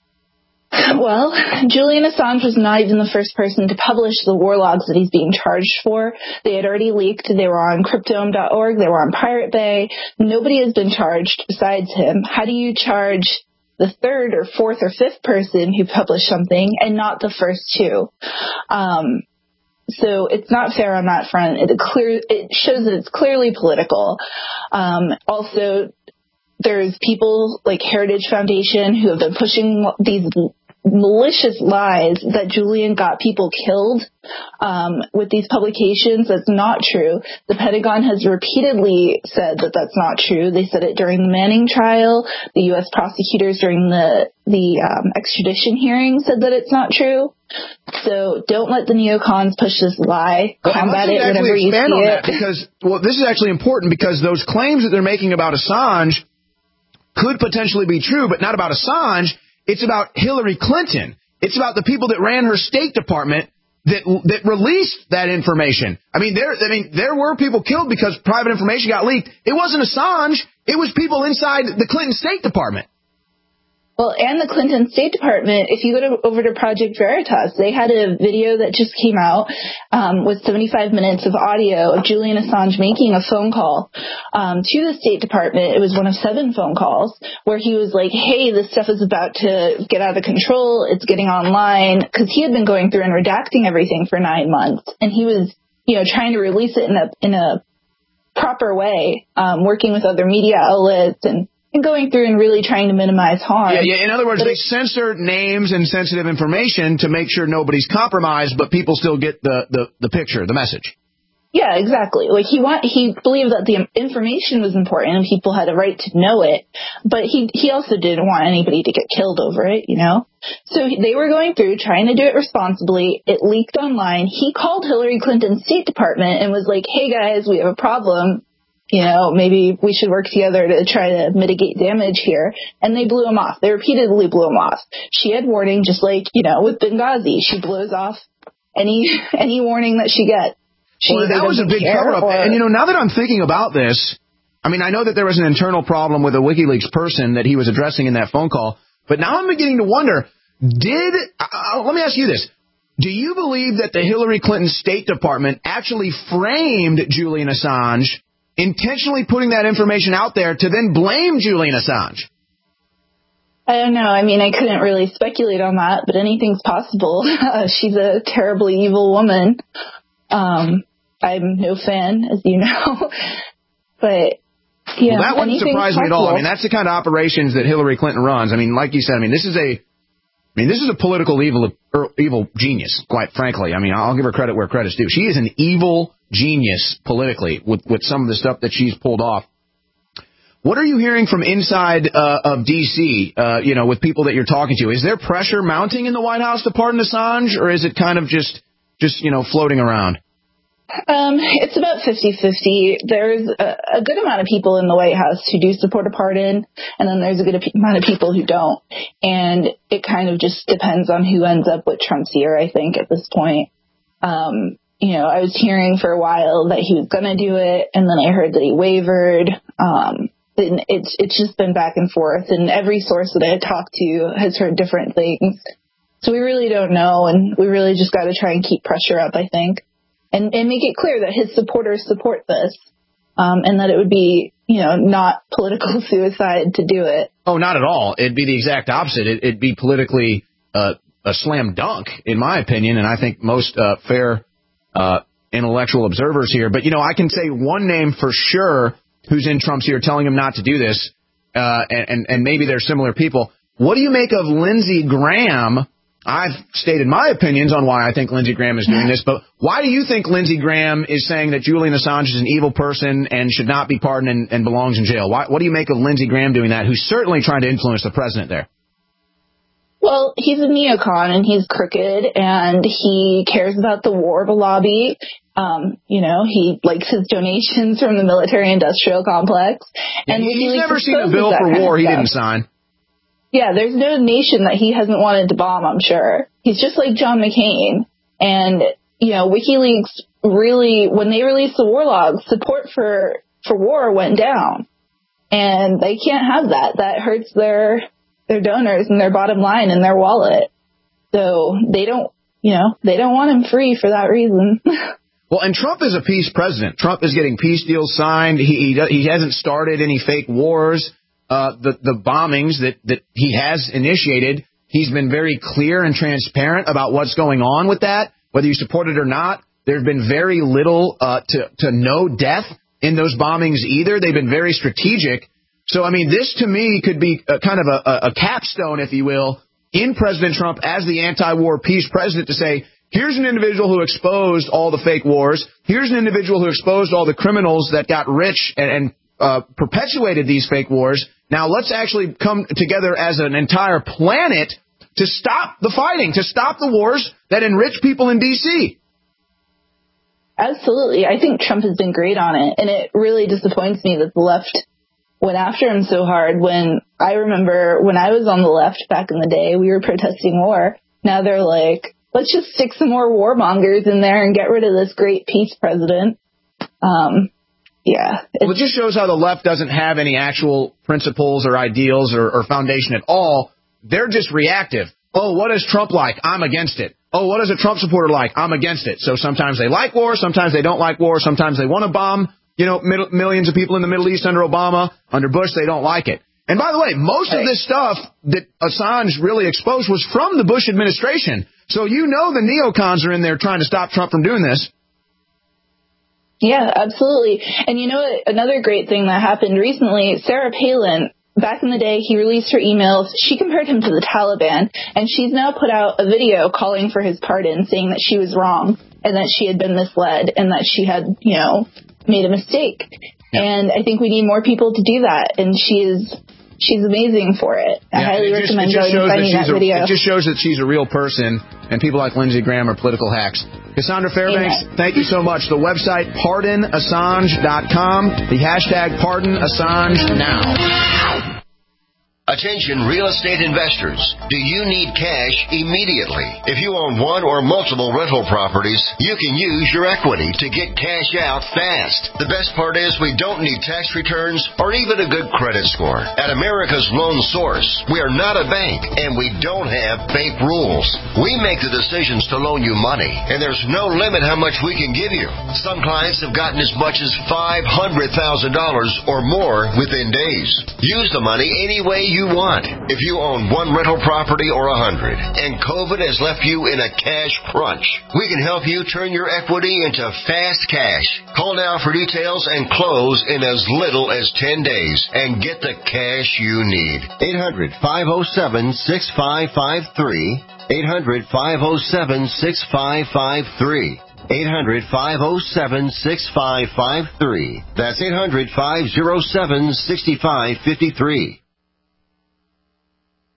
Well, Julian Assange was not even the first person to publish the war logs that he's being charged for. They had already leaked. They were on cryptome dot org. They were on Pirate Bay. Nobody has been charged besides him. How do you charge the third or fourth or fifth person who published something and not the first two? Um, so it's not fair on that front. It, clear, it shows that it's clearly political. Um, also, there's people like Heritage Foundation who have been pushing these malicious lies that Julian got people killed um, with these publications. That's not true. The Pentagon has repeatedly said that that's not true. They said it during the Manning trial. The U S prosecutors during the the um, extradition hearing said that it's not true. So don't let the neocons push this lie. Combat it whenever you see on it. That because, well, this is actually important because those claims that they're making about Assange could potentially be true, but not about Assange. It's about Hillary Clinton. It's about the people that ran her State Department that that released that information. I mean, there I mean, there were people killed because private information got leaked. It wasn't Assange. It was people inside the Clinton State Department. Well, and the Clinton State Department, if you go to, over to Project Veritas, they had a video that just came out um, with seventy-five minutes of audio of Julian Assange making a phone call um, to the State Department. It was one of seven phone calls where he was like, hey, this stuff is about to get out of control. It's getting online, because he had been going through and redacting everything for nine months. And he was, you know, trying to release it in a, in a proper way, um, working with other media outlets and And going through and really trying to minimize harm. Yeah, yeah. In other words, but they censor names and sensitive information to make sure nobody's compromised, but people still get the, the, the picture, the message. Yeah, exactly. Like he want, he believed that the information was important and people had a right to know it, but he he also didn't want anybody to get killed over it, you know? So they were going through trying to do it responsibly. It leaked online. He called Hillary Clinton's State Department and was like, hey guys, we have a problem. You know, maybe we should work together to try to mitigate damage here. And they blew him off. They repeatedly blew him off. She had warning, just like, you know, with Benghazi. She blows off any any warning that she gets. She well, that was a big cover-up. Or... And, you know, now that I'm thinking about this, I mean, I know that there was an internal problem with a WikiLeaks person that he was addressing in that phone call. But now I'm beginning to wonder, did uh, – let me ask you this. Do you believe that the Hillary Clinton State Department actually framed Julian Assange, intentionally putting that information out there to then blame Julian Assange? I don't know. I mean, I couldn't really speculate on that, but anything's possible. Uh, she's a terribly evil woman. Um, I'm no fan, as you know, but yeah, well, that wouldn't surprise me at all. I mean, that's the kind of operations that Hillary Clinton runs. I mean, like you said, I mean, this is a, I mean, this is a political evil, er, evil genius, quite frankly. I mean, I'll give her credit where credit's due. She is an evil genius politically with, with some of the stuff that she's pulled off. What are you hearing from inside uh, of D C, uh, you know, with people that you're talking to? Is there pressure mounting in the White House to pardon Assange, or is it kind of just, just you know, floating around? Um, it's about fifty-fifty. There's a, a good amount of people in the White House who do support a pardon, and then there's a good amount of people who don't. And it kind of just depends on who ends up with Trump's ear, I think, at this point. Um, you know, I was hearing for a while that he was going to do it, and then I heard that he wavered. Um, and it's, it's just been back and forth, and every source that I talked to has heard different things. So we really don't know, and we really just got to try and keep pressure up, I think. And, and make it clear that his supporters support this, um, and that it would be, you know, not political suicide to do it. Oh, not at all. It'd be the exact opposite. It, it'd be politically uh, a slam dunk, in my opinion, and I think most uh, fair uh, intellectual observers here. But, you know, I can say one name for sure who's in Trump's ear telling him not to do this, uh, and, and, and maybe they're similar people. What do you make of Lindsey Graham? I've stated my opinions on why I think Lindsey Graham is doing this, but why do you think Lindsey Graham is saying that Julian Assange is an evil person and should not be pardoned and, and belongs in jail? Why, what do you make of Lindsey Graham doing that, who's certainly trying to influence the president there? Well, he's a neocon, and he's crooked, and he cares about the war lobby. Um, you know, he likes his donations from the military-industrial complex. Yeah, and he's never seen a bill for war he didn't sign. Yeah, there's no nation that he hasn't wanted to bomb, I'm sure. He's just like John McCain. And, you know, WikiLeaks really, when they released the war logs, support for, for war went down. And they can't have that. That hurts their, their donors and their bottom line and their wallet. So they don't, you know, they don't want him free for that reason. Well, and Trump is a peace president. Trump is getting peace deals signed. He, he, he hasn't started any fake wars. Uh, the, the bombings that, that he has initiated, he's been very clear and transparent about what's going on with that, whether you support it or not. There have been very little uh, to, to no death in those bombings either. They've been very strategic. So, I mean, this to me could be a, kind of a, a capstone, if you will, in President Trump as the anti-war peace president to say, here's an individual who exposed all the fake wars. Here's an individual who exposed all the criminals that got rich and, and uh, perpetuated these fake wars. Now let's actually come together as an entire planet to stop the fighting, to stop the wars that enrich people in D C. Absolutely. I think Trump has been great on it. And it really disappoints me that the left went after him so hard. When I remember when I was on the left back in the day, we were protesting war. Now they're like, let's just stick some more warmongers in there and get rid of this great peace president. Um, Yeah. Well, it just shows how the left doesn't have any actual principles or ideals or, or foundation at all. They're just reactive. Oh, what is Trump like? I'm against it. Oh, what is a Trump supporter like? I'm against it. So sometimes they like war. Sometimes they don't like war. Sometimes they want to bomb, you know, mid- millions of people in the Middle East under Obama. Under Bush, they don't like it. And by the way, most hey. of this stuff that Assange really exposed was from the Bush administration. So you know the neocons are in there trying to stop Trump from doing this. Yeah, absolutely. And you know, another great thing that happened recently, Sarah Palin, back in the day, he released her emails. She compared him to the Taliban, and she's now put out a video calling for his pardon, saying that she was wrong and that she had been misled and that she had, you know, made a mistake. Yeah. And I think we need more people to do that. And she is, she's amazing for it. I yeah, highly it just, recommend going and finding that, that a, video. It just shows that she's a real person, and people like Lindsey Graham are political hacks. Cassandra Fairbanks, Amen. Thank you so much. The website, pardon assange dot com. The hashtag pardon assange now. Attention real estate investors. Do you need cash immediately? If you own one or multiple rental properties, you can use your equity to get cash out fast. The best part is we don't need tax returns or even a good credit score. At America's Loan Source, we are not a bank and we don't have bank rules. We make the decisions to loan you money, and there's no limit how much we can give you. Some clients have gotten as much as five hundred thousand dollars or more within days. Use the money any way you you want. If you own one rental property or a hundred, and COVID has left you in a cash crunch, we can help you turn your equity into fast cash. Call now for details and close in as little as ten days and get the cash you need. eight hundred, five oh seven, six five five three. eight hundred, five oh seven, six five five three. eight hundred, five oh seven, six five five three. That's eight hundred, five oh seven, six five five three.